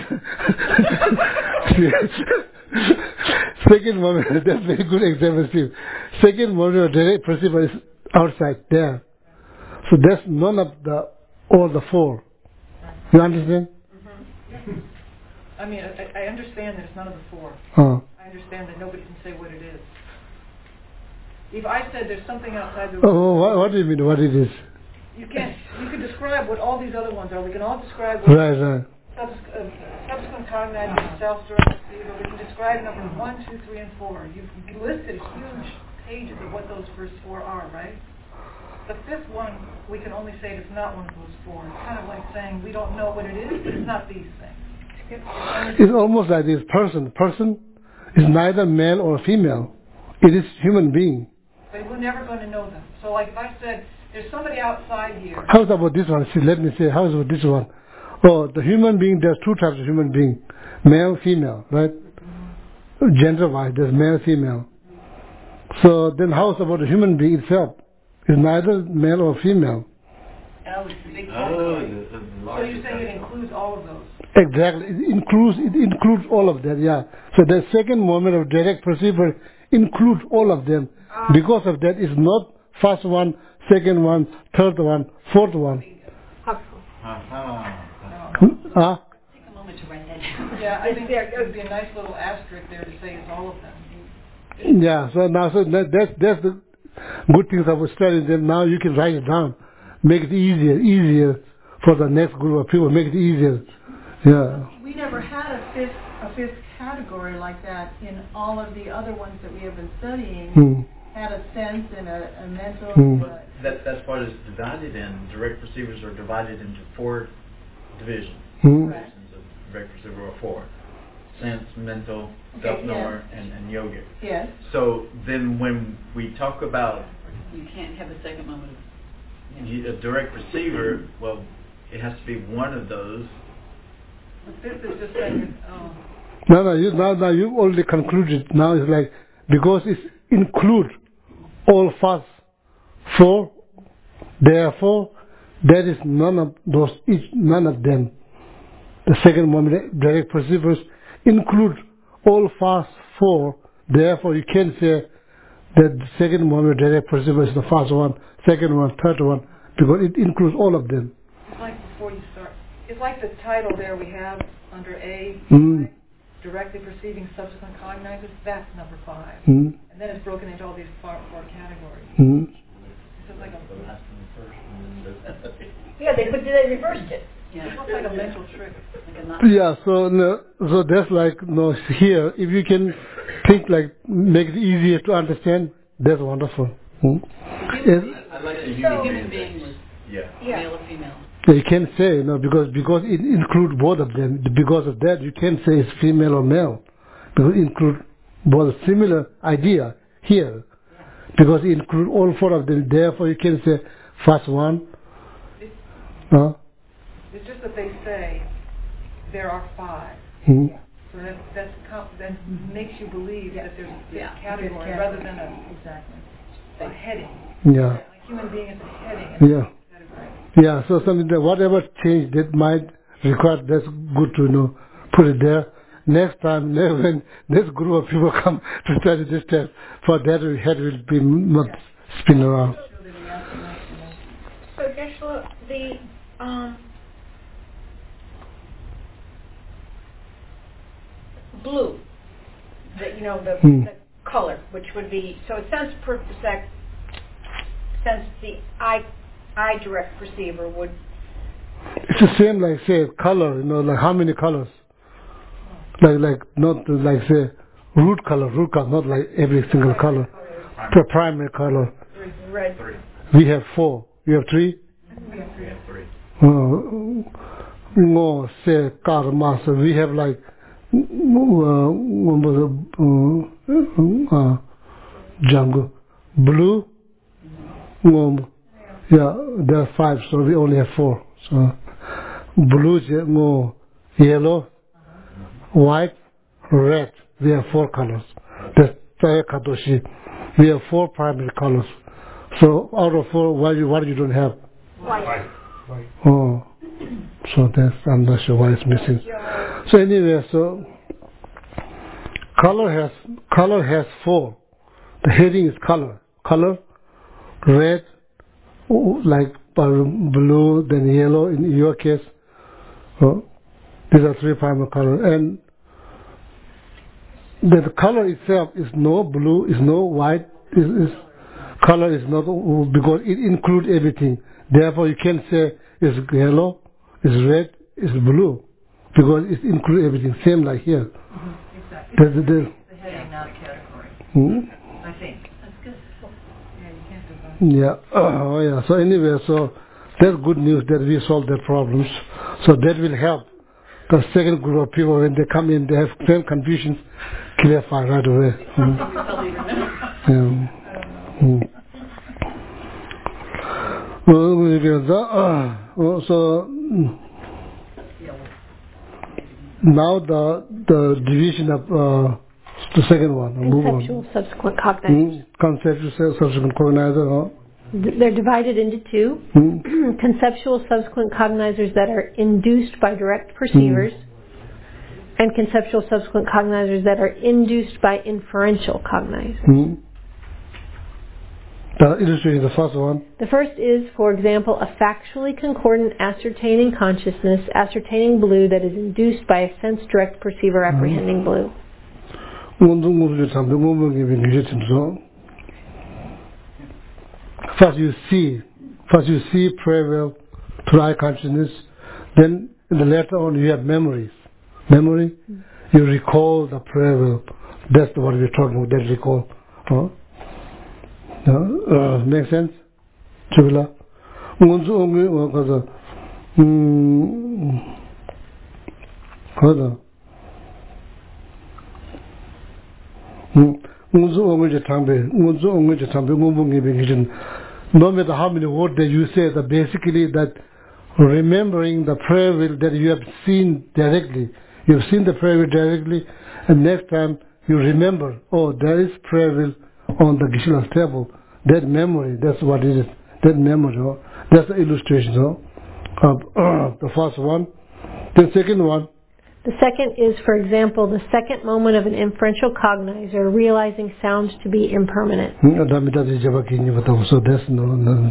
Second moment, that's very good example, Steve. Second moment of direct perceiver is outside there. So that's none of all the 4. You understand? I mean, I understand that it's none of the 4. I understand that nobody can say what it is. If I said there's something outside the room, what do you mean, what it is? you can describe what all these other ones are. We can all describe what Right. subsequent cognitive, self-direct perceiver. We can describe numbers 1, 2, 3, and 4. You've listed huge pages of what those first 4 are, right? The 5th one, we can only say it's not one of those 4. It's kind of like saying we don't know what it is, but it's not these things. It's almost like this person. Person is neither male or female. It is human being. But we're never going to know them. So like if I said, there's somebody outside here. How's about this one? See, let me say, how's about this one? Oh, the human being, there's 2 types of human being. Male, female, right? Gender-wise, there's male, female. So then how's about the human being itself? It's neither male or female. Oh, it's a big category. So you're saying it includes all of those? Exactly. It includes all of that, yeah. So the second moment of direct perceiver includes all of them. Because of that, it's not first one, second one, third one, fourth one. Take a moment to write that down. Yeah, I think there would be a nice little asterisk there to say it's all of them. Yeah, so that's the good things about studying them. Now you can write it down. Make it easier for the next group of people. Make it easier. Yeah. We never had a fifth category like that in all of the other ones that we have been studying. Had a sense and a mental. that's what it's divided in. Direct perceivers are divided into 4 divisions. Divisions of direct perceiver are 4. Sense, mental, self-knower, and yogic. Yes. So then when we talk about You can't have a second moment of... a direct perceiver, well, it has to be one of those. The fifth is just saying, No, you already concluded. Now it's like, because it includes all first 4, therefore there is none of them. The second moment, direct perceivers include all first 4, therefore you can't say that the second moment direct perceiver is the first one, second one, third one, because it includes all of them. it's like before you start. It's like the title there we have under A, directly perceiving subsequent cognizers, that's number 5. And then it's broken into all these 4 categories. It's just like a... Yeah, they reversed it. Yeah. It looks like a mental trick. Yeah, so that's like, here, if you can think like, make it easier to understand, that's wonderful. I'd like the Human being was male or female. You can't say, because it includes both of them. Because of that, you can't say it's female or male. Because it includes was a similar idea here, because it includes all four of them. Therefore, you can say first one. It's just that they say there are five. Hmm. So that makes you believe that there's a category rather than a heading. Yeah. A human being is a heading. Yeah. Yeah. So something that whatever change that might require, that's good to know. Put it there. Next time, when this group of people come to study this test, for that head will be not spin around. So Joshua, the blue, the color, which would be, so sense the eye direct perceiver would. It's the same like say color, like how many colors? Like not like say root color, not like every single color. The primary color. Red. We have 4. You have 3? We have 3. No, say color master. We have like jungle, blue. Yeah, there are 5, so we only have 4. So blue, yellow, white, red. We have 4 colors. That's Kadoshi. We have 4 primary colors. So out of 4, what you don't have? White. Oh, so I'm not sure why it's missing. So anyway, so color has 4. The heading is color, red, like blue, then yellow in your case. These are 3 primary colors, and the color itself is no blue, is no white, color is not, because it includes everything. Therefore, you can say it's yellow, it's red, it's blue, because it includes everything. Same like here. Exactly. It's the heading, not a category. I think. That's good. Yeah, you can't divide. Yeah. Yeah. So anyway, so that's good news that we solved their problems. So that will help the second group of people when they come in, they have same confusions, clarify right away. So now the division of the second one. Conceptual subsequent cognizers. Conceptual subsequent cognizer. They're divided into 2. Conceptual subsequent cognizers that are induced by direct perceivers, and conceptual subsequent cognizers that are induced by inferential cognizers. Illustrating the first one. The first is, for example, a factually concordant ascertaining consciousness, ascertaining blue that is induced by a sense direct perceiver apprehending blue. First you see prevail through eye consciousness, then later on you have memories. You recall the prevail. That's what we're talking about, that recall. Make sense? Chugla? No matter how many words that you say, that basically that remembering the prayer will that you have seen directly. You've seen the prayer will directly, and next time you remember, there is prayer will on the Geshe-la's table. That memory, that's what it is. That memory, that's the illustration of the first one. The second one. The second is, for example, the second moment of an inferential cognizer realizing sounds to be impermanent. So that's no.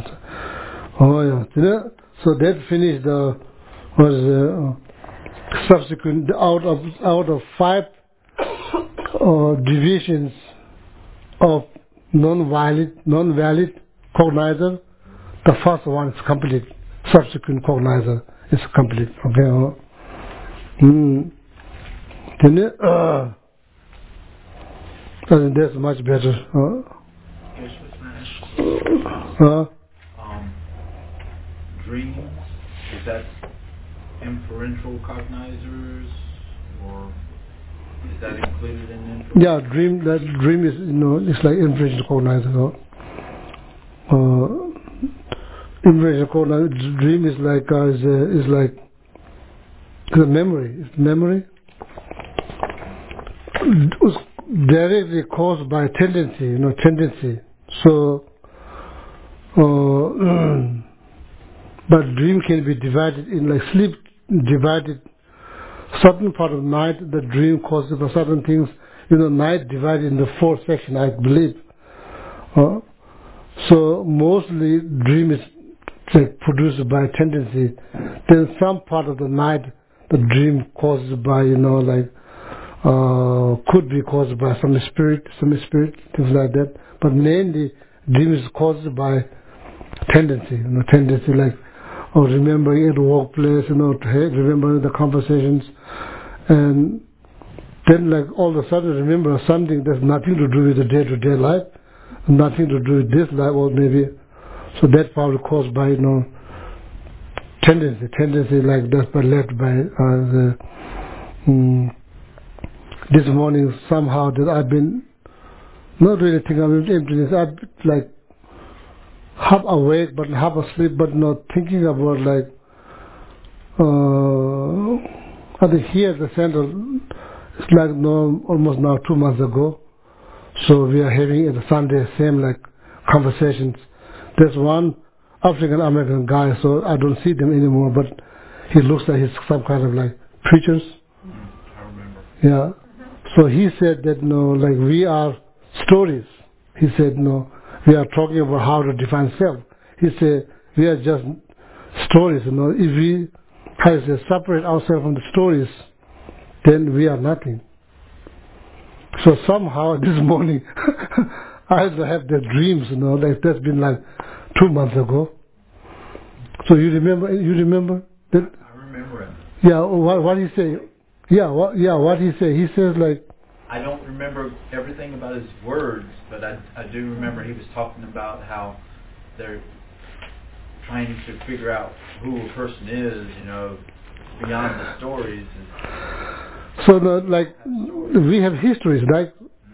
So that finished the subsequent out of 5 divisions of non-valid cognizer. The first one is complete. Subsequent cognizer is complete. Okay. That's much better. Dreams, is that inferential cognizers, or is Is that included in it? Yeah, that dream is, it's like inferential cognizer. Inferential cognizer, dream is like it's a memory. It's memory. It was directly caused by tendency, tendency. So, but dream can be divided in like sleep divided. Certain part of night, the dream causes for certain things. Night divided into 4 sections, I believe. So mostly dream is like produced by tendency. Then some part of the night, the dream caused by, could be caused by some spirit, things like that. But mainly, dream is caused by tendency, tendency like, remembering at the workplace, remembering the conversations, and then like all of a sudden remember something that's nothing to do with the day-to-day life, nothing to do with this life, or maybe, so that's probably caused by, tendency like that's left by this morning somehow that I've been not really thinking about emptiness. I've like half awake but half asleep, but not thinking about like I think here at the center it's like almost now 2 months ago. So we are having at the Sunday same like conversations. There's one African American guy, so I don't see them anymore, but he looks like he's some kind of like preachers. I remember. Yeah. So he said that like we are stories. He said we are talking about how to define self. He said we are just stories. If we separate ourselves from the stories, then we are nothing. So somehow this morning I also have the dreams, like that's been like 2 months ago. So you remember that? I remember it. Yeah, what he say? Yeah, what he say? He says like, I don't remember everything about his words, but I do remember he was talking about how they're trying to figure out who a person is, beyond the stories. So like we have histories, like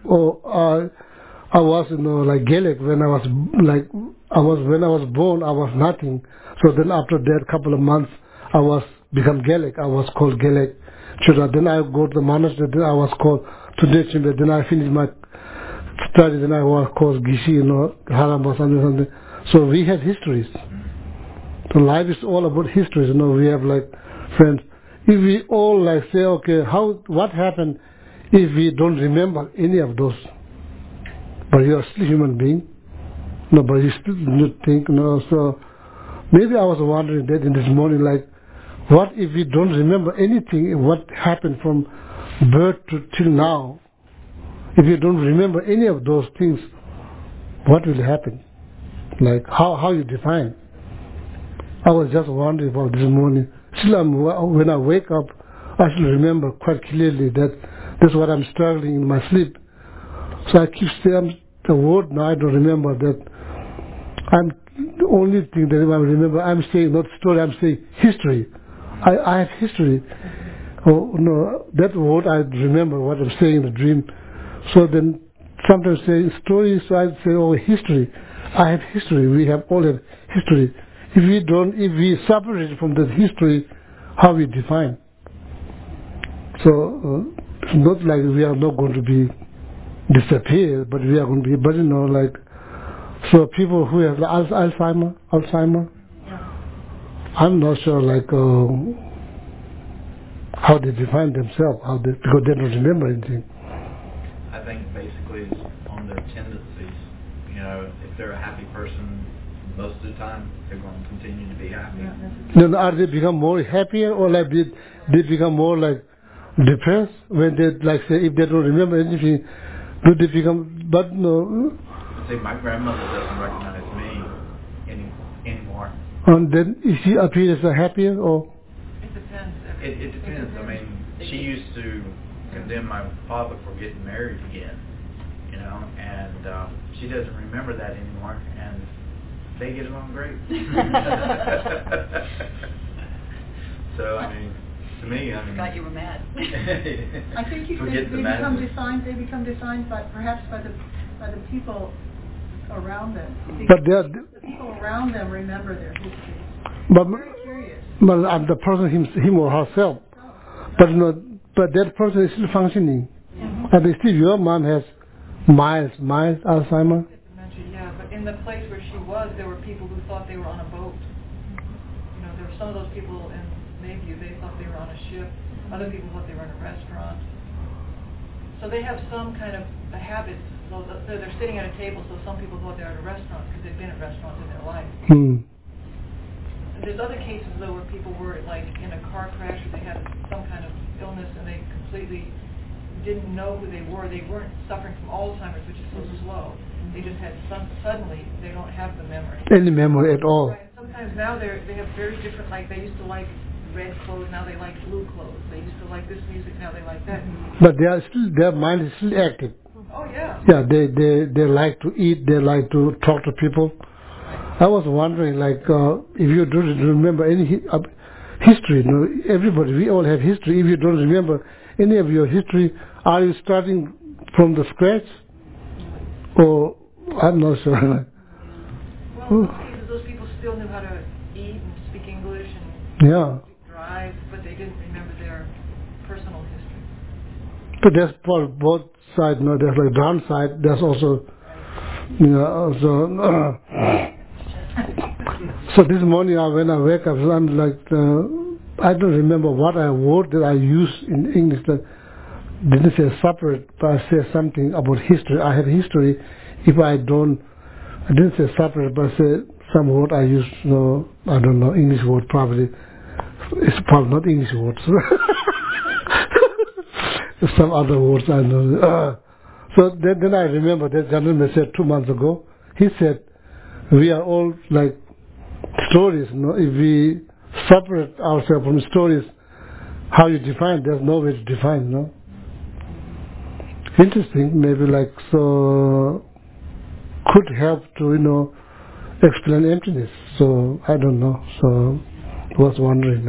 I was like Gaelic when I was born I was nothing. So then after that couple of months I was become Gaelic. I was called Gaelic. Then I go to the monastery. Then I was called Tudechimbe. Then I finished my studies. Then I was called Gishi, Haram or something. So we have histories. So life is all about histories. We have like friends. If we all like say, okay, what happened if we don't remember any of those? But you are still a human being. But you still need to think. So maybe I was wondering that in this morning, like, what if we don't remember anything, what happened from birth till now? If you don't remember any of those things, what will happen? Like, how you define? I was just wondering about this morning. Still, when I wake up, I still remember quite clearly that that's what I'm struggling in my sleep. So I keep saying the word now, I don't remember that. The only thing that I remember, I'm saying not story, I'm saying history. I have history. Oh no, that word I remember what I'm saying in the dream. So then sometimes say story, so I say history. I have history. We have all have history. If we separate from that history, how we define? So it's not like we are not going to be disappear, but we are going to be, but like, so people who have Alzheimer, I'm not sure like how they define themselves, because they don't remember anything. I think basically it's on their tendencies. If they're a happy person, most of the time they're going to continue to be happy. Then are they become more happier, or like they become more like depressed when they like say if they don't remember anything? Do they become? But no. See, my grandmother doesn't recognize me anymore. And then is she appears as happier, or? It depends. It depends. I mean, she used to condemn my father for getting married again, and she doesn't remember that anymore, and they get along great. So, I mean, to me, I mean, Forgot you were mad. I think they forget the become madness. defined, but perhaps by the people around them. But they are, The people around them remember their history. but, Very curious. but I'm the person him or herself. But but that person is still functioning. And still your mom has mild Alzheimer. Yeah, but in the place where she was, there were people who thought they were on a boat. You know, there were some of those people in Mayview, they thought they were on a ship. Other people thought they were in a restaurant. So they have some kind of a habit. So they're sitting at a table, so some people thought they were at a restaurant because they've been at restaurants in their life. There's other cases, though, where people were, like, in a car crash or they had some kind of illness and they completely didn't know who they were. They weren't suffering from Alzheimer's, which is so slow. They just had suddenly, they don't have the memory. Any memory at all. Right. Sometimes now they have very different, like, they used to like red clothes, now they like blue clothes. They used to like this music, now they like that. But their mind is still active. Oh, yeah. Yeah, they like to eat, they like to talk to people. I was wondering, like, if you don't remember any history, you know, everybody, we all have history. If you don't remember any of your history, are you starting from the scratch? Or, I'm not sure. Well, in most cases, those people still knew how to eat and speak English and drive, but they didn't remember their personal history. But there's both sides, you know, there's like downside, there's also, you know, so this morning when I wake up, I'm like, I don't remember what word that I used in English that didn't say separate, but I said something about history. I have history. If I didn't say separate, but I said some word I used, you know, I don't know, English word probably. It's probably not English words. Some other words I know. So then I remember that gentleman said 2 months ago, he said, we are all like stories, you know, if we separate ourselves from stories, how you define, there's no way to define, you know. Interesting, maybe like, so, could help to, you know, explain emptiness. So, I don't know, so, was wondering.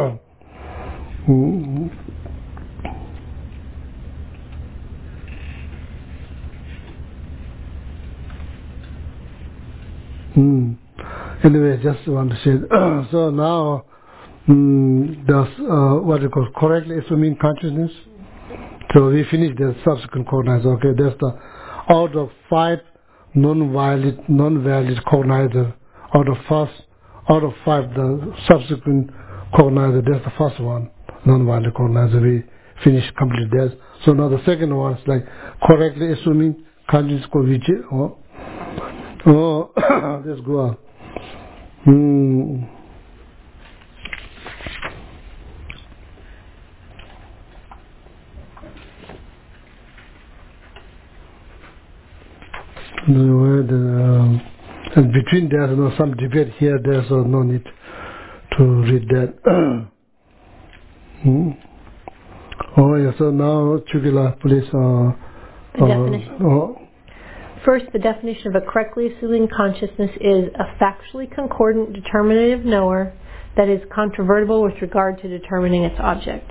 Anyway, just want to say, so now, there's what you call correctly assuming consciousness. So we finished the subsequent cognizer. Okay, that's the out of 5 non-valid cognizer. Out of 5 the subsequent cognizer. That's the first one, non-valid cognizer. We finished complete that. So now the second one is like correctly assuming consciousness. Let's go on. And between there's, you know, some debate here. There's no need to read that. Oh yeah. So now, Chugila, please. The definition. First, the definition of a correctly assuming consciousness is a factually concordant determinative knower that is controvertible with regard to determining its object.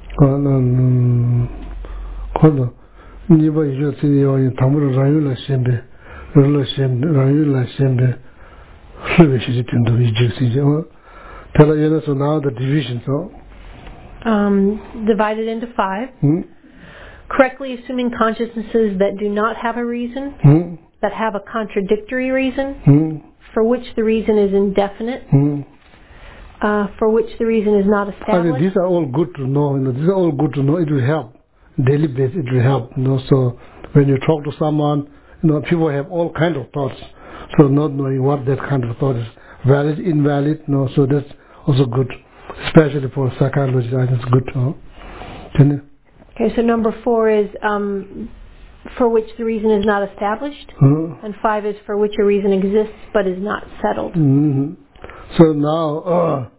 So now the division. So divided into 5. Correctly assuming consciousnesses that do not have a reason, that have a contradictory reason, for which the reason is indefinite, for which the reason is not established. I mean, these are all good to know. You know, these are all good to know. It will help. Daily basis, it will help. You know, so when you talk to someone, you know, people have all kinds of thoughts. So not knowing what that kind of thought is, valid, invalid. You know, so that's also good, especially for psychology. I think it's good to know. Can you? Okay, so number 4 is for which the reason is not established, and 5 is for which a reason exists but is not settled. So now,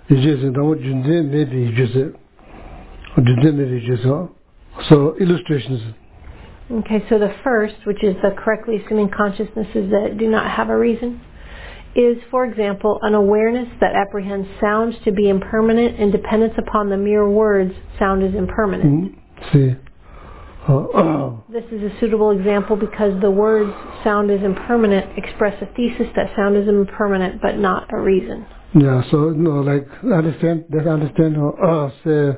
so illustrations. Okay, so the first, which is the correctly assuming consciousnesses that do not have a reason, is, for example, an awareness that apprehends sound to be impermanent and dependence upon the mere words sound is impermanent. See. This is a suitable example because the words sound is impermanent express a thesis that sound is impermanent but not a reason. Yeah, so like understand, say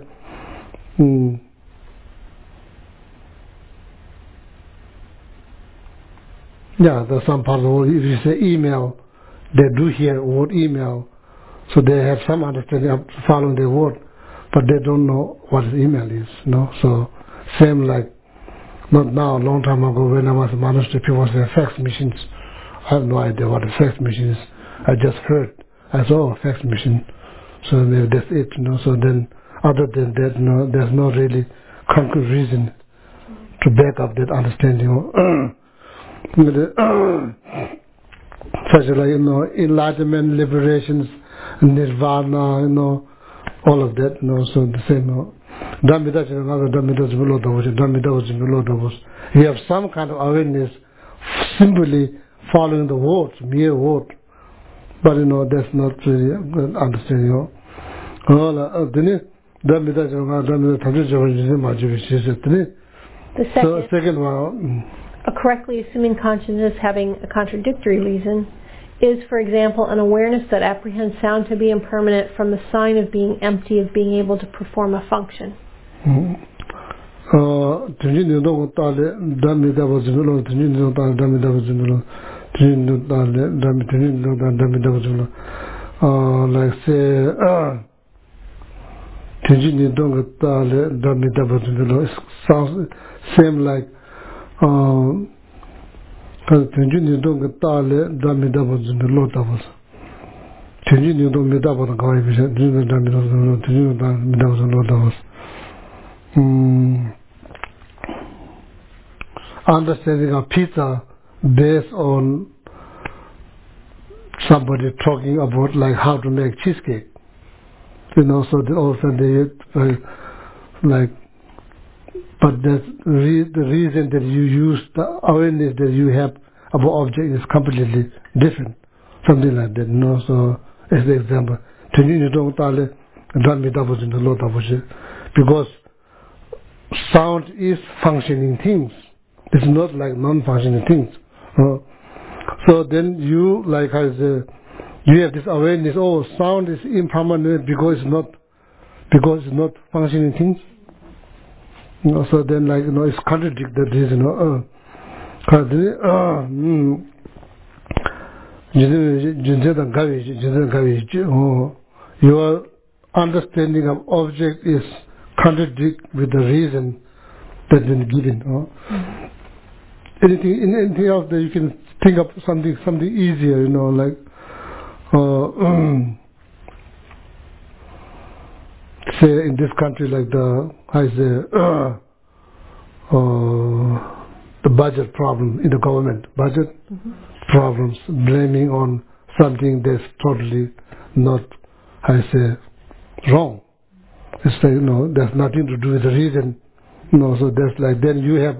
yeah, there's some part of the word. If you say email, they do hear the word email, so they have some understanding of following the word, but they don't know what email is, So same like, not now, a long time ago when I was a monastery, people say fax machines. I have no idea what a fax machine is. I just heard. I saw a fax machine. So maybe that's it, So then, other than that, there's no really concrete reason to back up that understanding. Such like, enlightenment, liberations, nirvana, all of that, So the same, you have some kind of awareness simply following the words, mere word. But that's not really good understanding. The second one, a correctly assuming consciousness having a contradictory reason is, for example, an awareness that apprehends sound to be impermanent from the sign of being empty of being able to perform a function. Like say, it sounds same like understanding of pizza based on somebody talking about like how to make cheesecake, so they also like, but that's the reason that you use the awareness that you have about object is completely different, something like that, So as the example, because sound is functioning things. It's not like non-functioning things. So then you, like I say, you have this awareness, sound is impermanent because it's not functioning things. So then like, it's contradict that is, your understanding of object is contradict with the reason that's been given. Anything else that you can think of something easier, like say in this country, like the budget problem in the government, budget problems, blaming on something that's totally not, wrong. It's like, there's nothing to do with the reason, so that's like, then you have,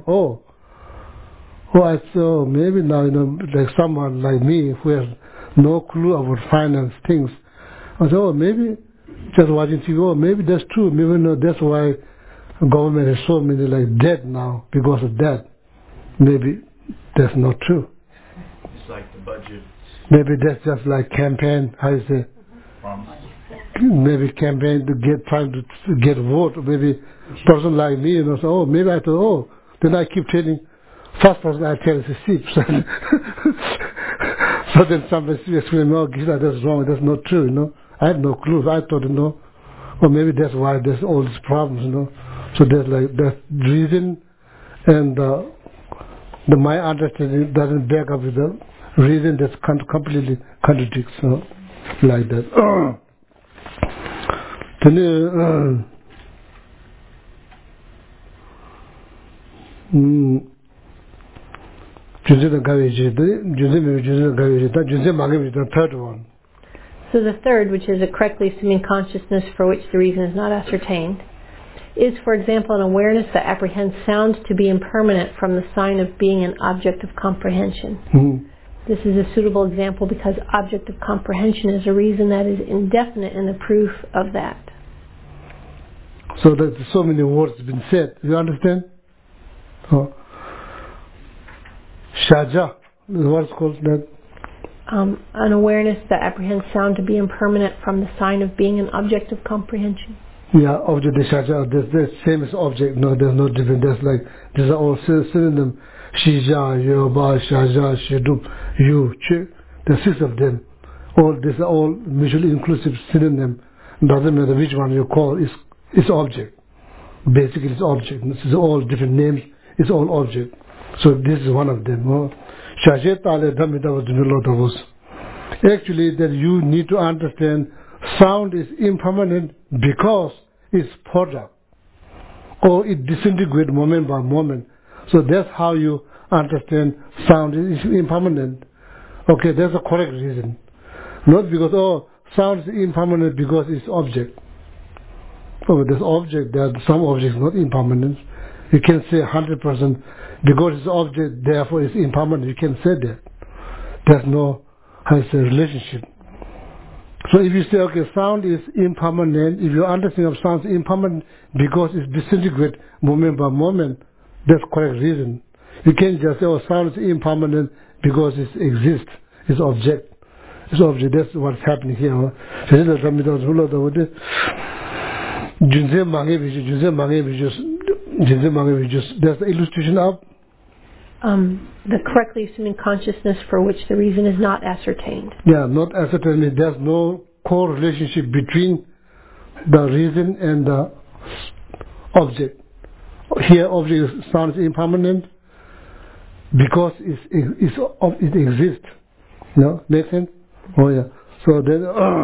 I saw maybe now, like someone like me who has no clue about finance things. I said, maybe just watching TV, maybe that's true. Maybe that's why government has so many like debt now because of that. Maybe that's not true. It's like the budget. Maybe that's just like campaign, Promise. Maybe campaign to trying to get vote. Maybe person like me, say, maybe I thought, then I keep telling. First person I tell is a sheep. So then somebody explains, no, Gita, that's wrong, that's not true, I had no clue. I thought, or maybe that's why there's all these problems, So there's like that reason, and my understanding doesn't back up with the reason that's completely contradicts, like that. The third one. So the third, which is a correctly assuming consciousness for which the reason is not ascertained, is, for example, an awareness that apprehends sound to be impermanent from the sign of being an object of comprehension. This is a suitable example because object of comprehension is a reason that is indefinite in the proof of that. So there's so many words been said. You understand? Shaja, what's called that? An awareness that apprehends sound to be impermanent from the sign of being an object of comprehension. Yeah, object is shaja. There's same as object. No, there's no difference. These are all synonym. Shija, Yoba, Shaja, Shidum, Yu, Chi. There's 6 of them. These are all mutually inclusive synonym. Doesn't matter which one you call. It's object. Basically, it's object. This is all different names. It's all object. So this is one of them. Actually, that you need to understand sound is impermanent because it's product, or it disintegrates moment by moment. So that's how you understand sound is impermanent. Okay, that's a correct reason. Not because, sound is impermanent because it's object. There's object, there are some objects not impermanent. You can say 100% because it's object, therefore it's impermanent. You can say that. There's no relationship. So if you say, okay, sound is impermanent, if your understanding of sound is impermanent because it's disintegrate moment by moment, that's correct reason. You can't just say, sound is impermanent because it exists. It's object. It's object. That's what's happening here. There's the illustration up. The correctly assuming consciousness for which the reason is not ascertained. Yeah, not ascertained. There's no correlationship between the reason and the object. Here, object sound is impermanent because it exists. No, make sense? Oh yeah. So then,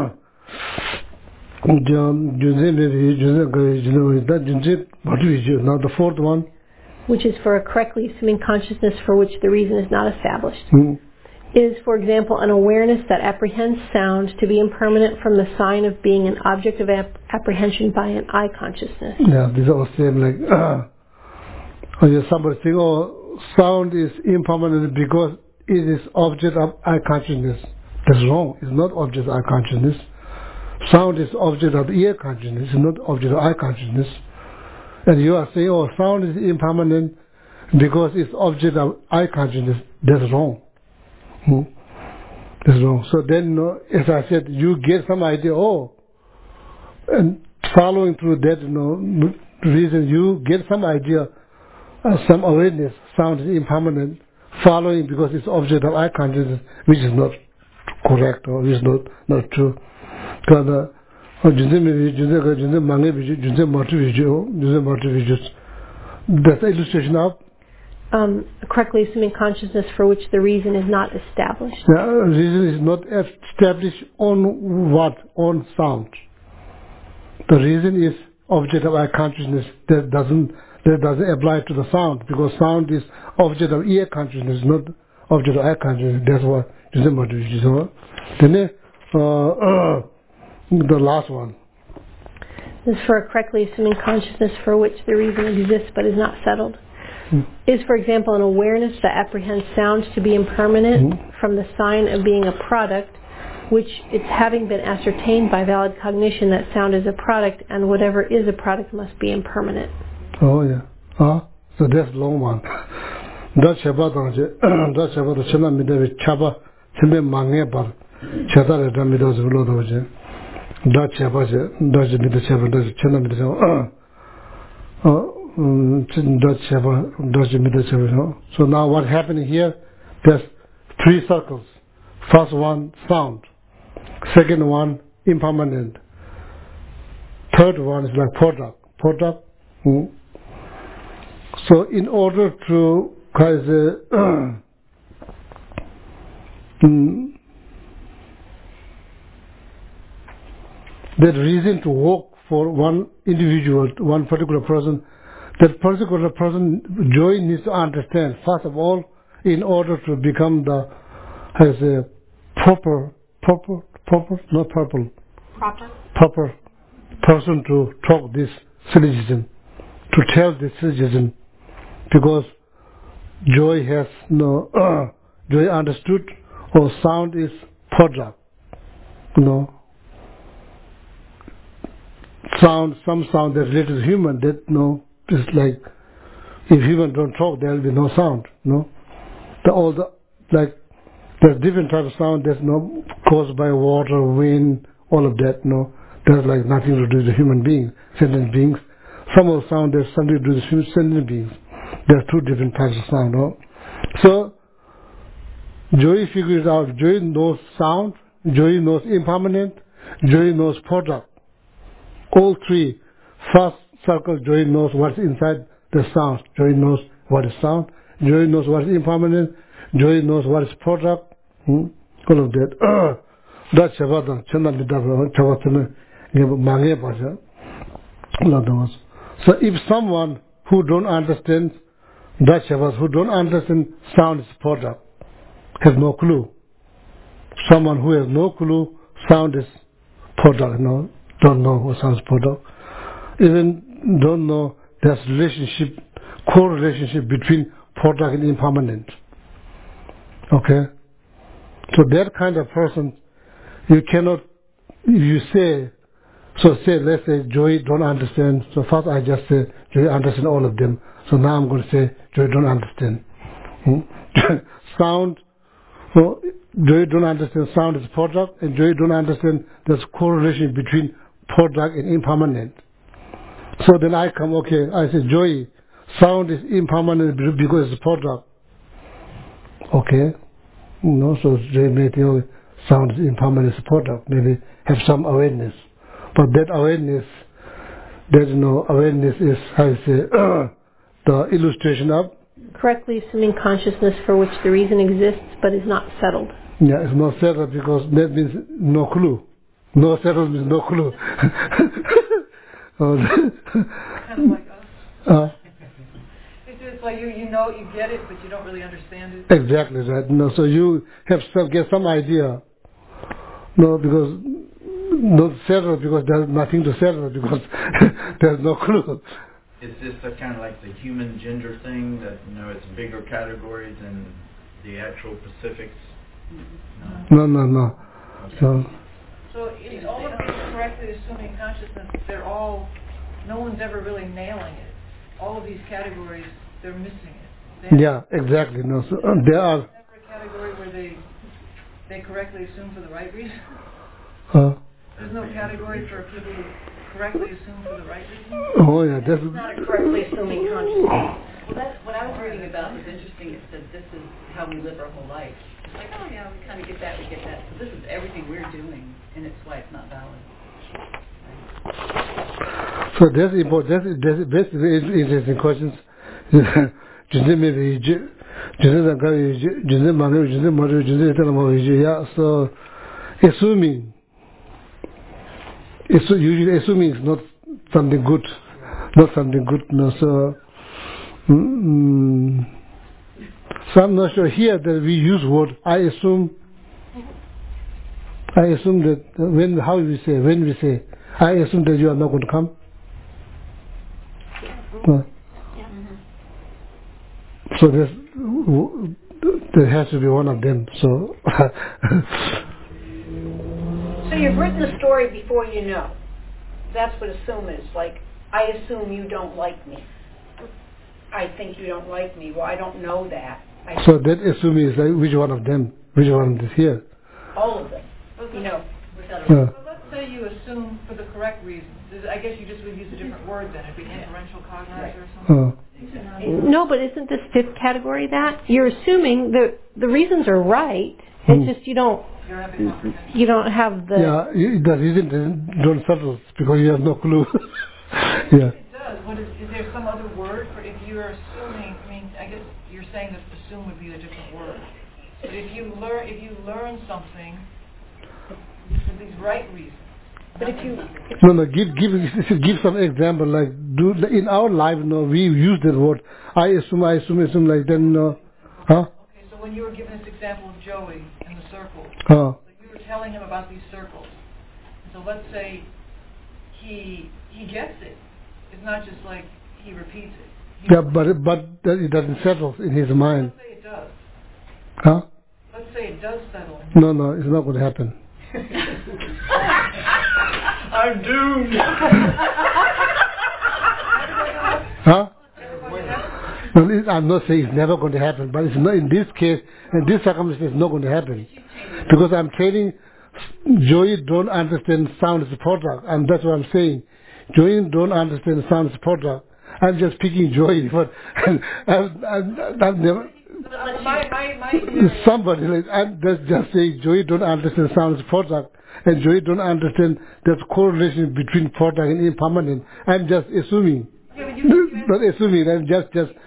now the fourth one, which is for a correctly assuming consciousness for which the reason is not established, is, for example, an awareness that apprehends sound to be impermanent from the sign of being an object of apprehension by an eye consciousness. Yeah, these are all same like, somebody saying, sound is impermanent because it is object of eye consciousness. That's wrong. It's not object of eye consciousness. Sound is object of ear consciousness. It's not object of eye consciousness. And you are saying, sound is impermanent because it's object of eye consciousness. That's wrong. That's wrong. So then, as I said, you get some idea, and following through that, reason, you get some idea, some awareness, sound is impermanent, following because it's object of eye consciousness, which is not correct or is not true. That's the illustration of correctly assuming consciousness for which the reason is not established. The reason is not established on what? On sound. The reason is object of eye consciousness. That doesn't apply to the sound because sound is object of ear consciousness, not object of eye consciousness. That's what then the last one. This is for a correctly assuming consciousness for which the reason exists but is not settled. Is, for example, an awareness that apprehends sound to be impermanent from the sign of being a product, which it's having been ascertained by valid cognition that sound is a product and whatever is a product must be impermanent. Oh yeah. So that's long one. That's about the chana midwe chaba chimbe mange bar chata da midwe zulo doje. That's chaba doje midwe chaba doje chana midwe So now what happened here? There's 3 circles. First one, sound. Second one, impermanent. Third one is like product. So in order to that reason to work for one individual, one particular person, that particular person, joy needs to understand, first of all, in order to become the proper person to talk this syllogism, to tell this syllogism, because joy has joy understood or sound is product. Some sound that's related to human, that is like, if human don't talk, there will be no sound. There's different types of sound that's caused by water, wind, all of that. There's like nothing to do with human beings, sentient beings. Some of the sound there's something to do with sentient beings. There are two different types of sound. So Joey figures out. Joey knows sound. Joey knows impermanent. Joey knows product. All three. First circle, Joey knows what's inside the sound. Joey knows what is sound. Joey knows what is impermanent. Joey knows what is product. All of that. That's Shabbat. So if someone who don't understand that Shabbat, who don't understand sound is product, has no clue. Someone who has no clue, sound is product, don't know what sound is product. Even don't know there's correlationship between product and impermanent. Okay? So that kind of person, you cannot, if you say, let's say Joey don't understand, so first I just say Joey understand all of them, so now I'm going to say Joey don't understand. Sound, Joey don't understand sound is product, and Joey don't understand there's correlation between product and impermanent. So then I come, I say Joey, sound is impermanent because it's product. Okay? So Joey may think sound is impermanent is product, maybe have some awareness. But that awareness, awareness is, how you say, the illustration of correctly assuming consciousness for which the reason exists but is not settled. Yeah, it's not settled because that means no clue. No settled means no clue. Kind of like us. It's like you get it, but you don't really understand it. Exactly right. So you have to get some idea. Because not settled because there's nothing to settle because there's no clue. Is this kind of like the human gender thing that it's bigger categories than the actual specifics? No. So in all of these correctly assuming consciousness, no one's ever really nailing it. All of these categories, they're missing it. Yeah, exactly. No, so there are. Never a category where they correctly assume for the right reason. There's no category for people who correctly assume for the right reason. Oh yeah, that's not a correctly assuming consciousness. Well, that's what I was reading about was interesting. It said this is how we live our whole life. It's like, oh yeah, we kind of get that, we get that. So this is everything we're doing, and it's why it's not valid. So that's important. That's very interesting questions. So assuming is not something good. So I'm not sure here that we use word I assume that when we say I assume that you are not going to come. So there has to be one of them. So So you've written the story before you know. That's what assume is. Like, I assume you don't like me. I think you don't like me. Well, I don't know that. So that assume is like which one of them? Which one is here? All of them. So let's say you assume for the correct reason. I guess you just would use a different word then. It'd be inferential cognizer or something. No, but isn't this fifth category that? You're assuming the reasons are right. It's just you don't have the... Yeah, the reason don't settle because you have no clue. Yeah. It does. Is there some other word for if you're assuming? I mean, I guess you're saying that assume would be a different word. But if you learn something for these right reasons. But if you give some example like in our life we use that word I assume like then Okay, so when you were giving this example of Joey and the circles, so you were telling him about these circles. So let's say he gets it. It's not just like he repeats it. But it doesn't settle in his mind. Let's say it does. Huh? Let's say it does settle. No, it's not going to happen. I'm doomed. Huh? Well, I'm not saying it's never going to happen, but it's not in this case, in this circumstance, it's not going to happen. Because I'm telling Joey don't understand sound as a product, and that's what I'm saying. Joey don't understand sound as a product. I'm just picking Joey, but I've never... Somebody like I'm just saying Joey don't understand sound as a product, and Joey don't understand there's correlation between product and impermanent. I'm just assuming. Not assuming, I'm just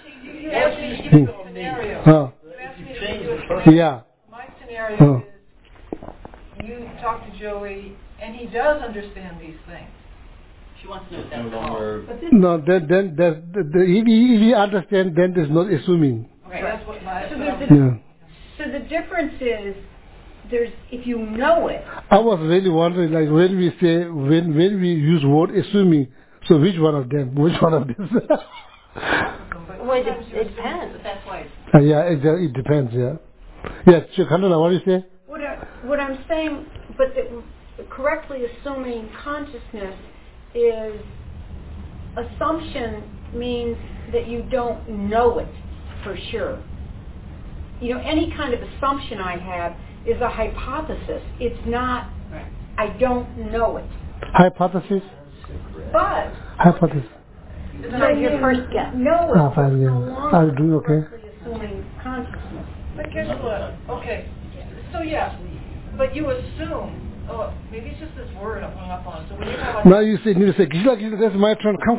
yeah. My scenario is you talk to Joey and he does understand these things. She wants to know if that's all. No, then if he understands, then there's not assuming. Okay, that's what my... So the difference is, if you know it. I was really wondering, like when we use word assuming, so which one of them? Which one of them? Well, it depends. That's why. It depends. Yeah. Yes, Chandra, what do you say? What I'm saying, but correctly assuming consciousness is assumption means that you don't know it for sure. You know, any kind of assumption I have is a hypothesis. It's not, I don't know it. Hypothesis? But hypothesis. So your first guess. No, I'm doing okay. Assuming consciousness. But guess what? Okay. So yeah, but you assume. Oh, maybe it's just this word I'm hung up on. So when you have now you say, Gila, that's my turn. Come.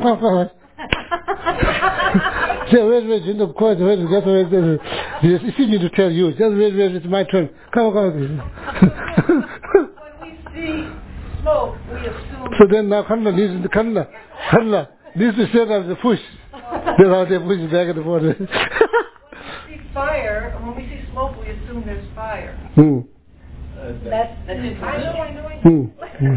Say, wait, in the course, wait, if you need to tell you, just wait, it's my turn. Come. When we see smoke, we assume. So then now, Kanda needs to set up the push. That's how they push back and forth. When we see fire, when we see smoke, we assume there's fire. That's I know.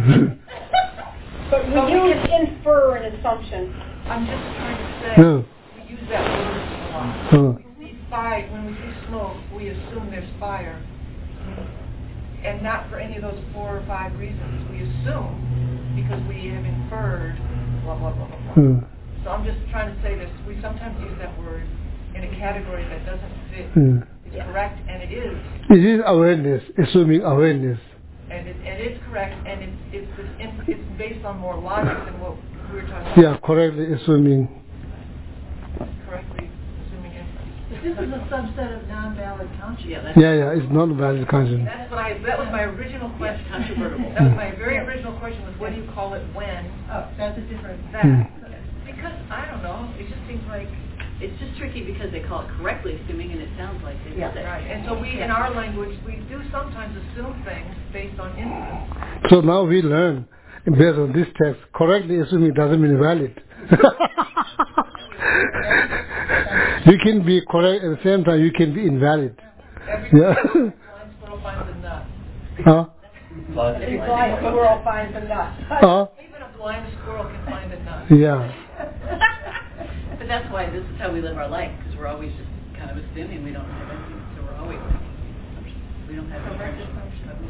But we use infer an assumption. I'm just trying to say, we use that word a lot. When we see fire, when we see smoke, we assume there's fire. And not for any of those 4 or 5 reasons. We assume because we have inferred, blah, blah, blah, blah, blah. So I'm just trying to say this. We sometimes use that word in a category that doesn't fit. It's correct, and it is. It is awareness, assuming awareness. And it's correct, and it's based on more logic than what we were talking about. Yeah, correctly assuming. Correctly assuming inference. But this is a subset of non-valid consciousness. Yeah, it's not valid consciousness. That was my original question. That was my very original question was, what do you call it when? Oh, that's a different... Because, I don't know, it just seems like... It's just tricky because they call it correctly assuming, and it sounds like they did. Right. And so we, in our language, we do sometimes assume things based on inference. So now we learn, based on this text, correctly assuming doesn't mean valid. You can be correct at the same time you can be invalid. Every blind squirrel finds a nut. Every blind squirrel finds a nut. Even a blind squirrel can find a nut. Yeah. But that's why this is how we live our life, because we're always just kind of assuming we don't have anything, so we're always we don't have any assumptions.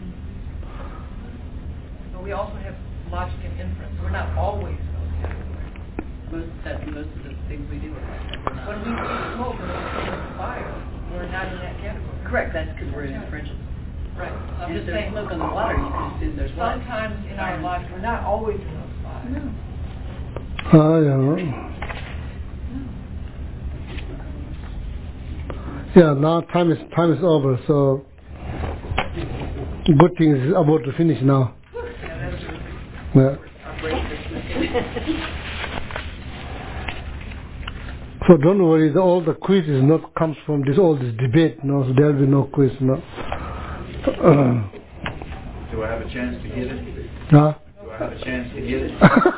But we also have logic and inference. We're not always in those categories. Most of the things we do are like when we see smoke and we see fire, we're not in that category. Correct, that's because we're in inferential. Right. So I'm and if just there's saying, smoke on the water, you can assume there's what? sometimes in our lives, we're not always in those spots. Yeah, now time is over, so good thing is about to finish now. Yeah. So don't worry, all the quiz is not comes from all this debate, no, so there will be no quiz, no. Do I have a chance to get it? Huh? Do I have a chance to get it?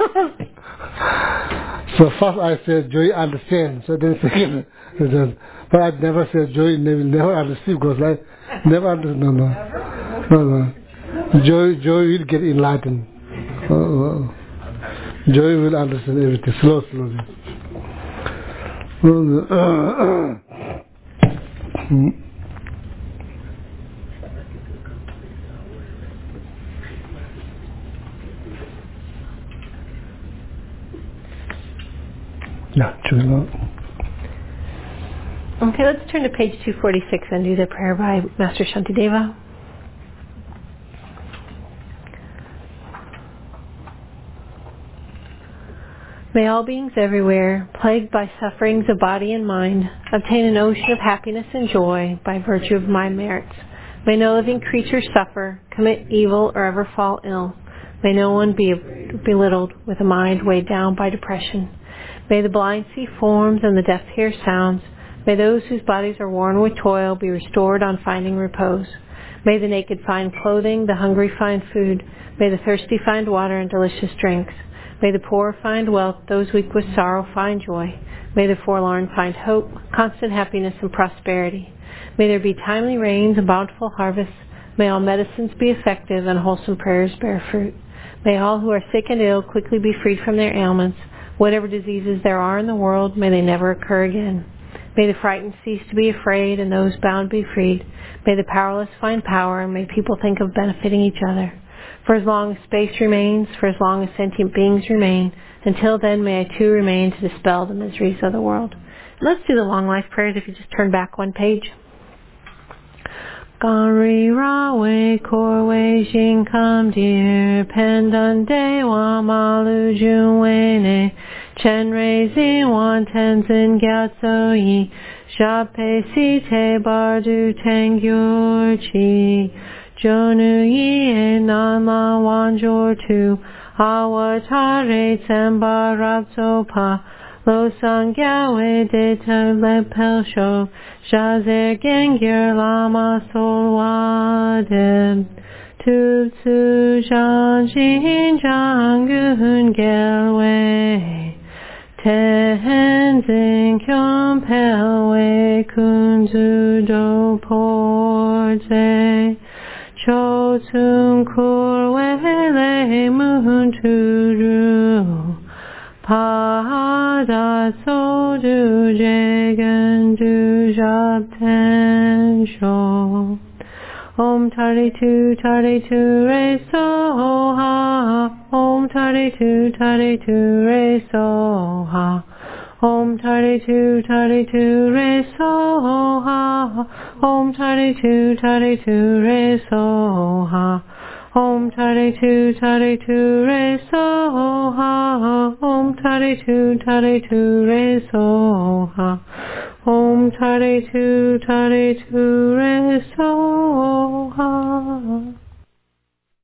So first I said, Joey understand, so then second, but I never said Joey will never understand, because I never understand, no. Joey will get enlightened. Joey will understand everything, slowly. Yeah, true Lord. Okay, let's turn to page 246 and do the prayer by Master Shantideva. May all beings everywhere, plagued by sufferings of body and mind, obtain an ocean of happiness and joy by virtue of my merits. May no living creature suffer, commit evil, or ever fall ill. May no one be belittled with a mind weighed down by depression. May the blind see forms and the deaf hear sounds. May those whose bodies are worn with toil be restored on finding repose. May the naked find clothing, the hungry find food. May the thirsty find water and delicious drinks. May the poor find wealth, those weak with sorrow find joy. May the forlorn find hope, constant happiness and prosperity. May there be timely rains and bountiful harvests. May all medicines be effective and wholesome prayers bear fruit. May all who are sick and ill quickly be freed from their ailments. Whatever diseases there are in the world, may they never occur again. May the frightened cease to be afraid and those bound be freed. May the powerless find power and may people think of benefiting each other. For as long as space remains, for as long as sentient beings remain, until then may I too remain to dispel the miseries of the world. Let's do the long life prayers if you just turn back one page. Ganri ra wei kor wei jing kam dir pendan de wa malu jun wei ne chen rei zin wan tenzin gyat so yi sha pe si te bar du teng yor chi Jonu yi nan la wan jor tu awatare tsemba rab so pa lo sang gawe de te le pel sho shazer gengir lama sol wadem tu tsu jan jin jang gun gelwe tenzin kyom pelwe kunzu do porte Cho tsum kur wele mun tu pa da so du jegan du jab ten sho Om tari tu re so ha Om tari tu re so ha Om tari tu re so ha Om tari tu re so ha Om tari tu re so ha Om tari tu re so ha Om tari tu re so ha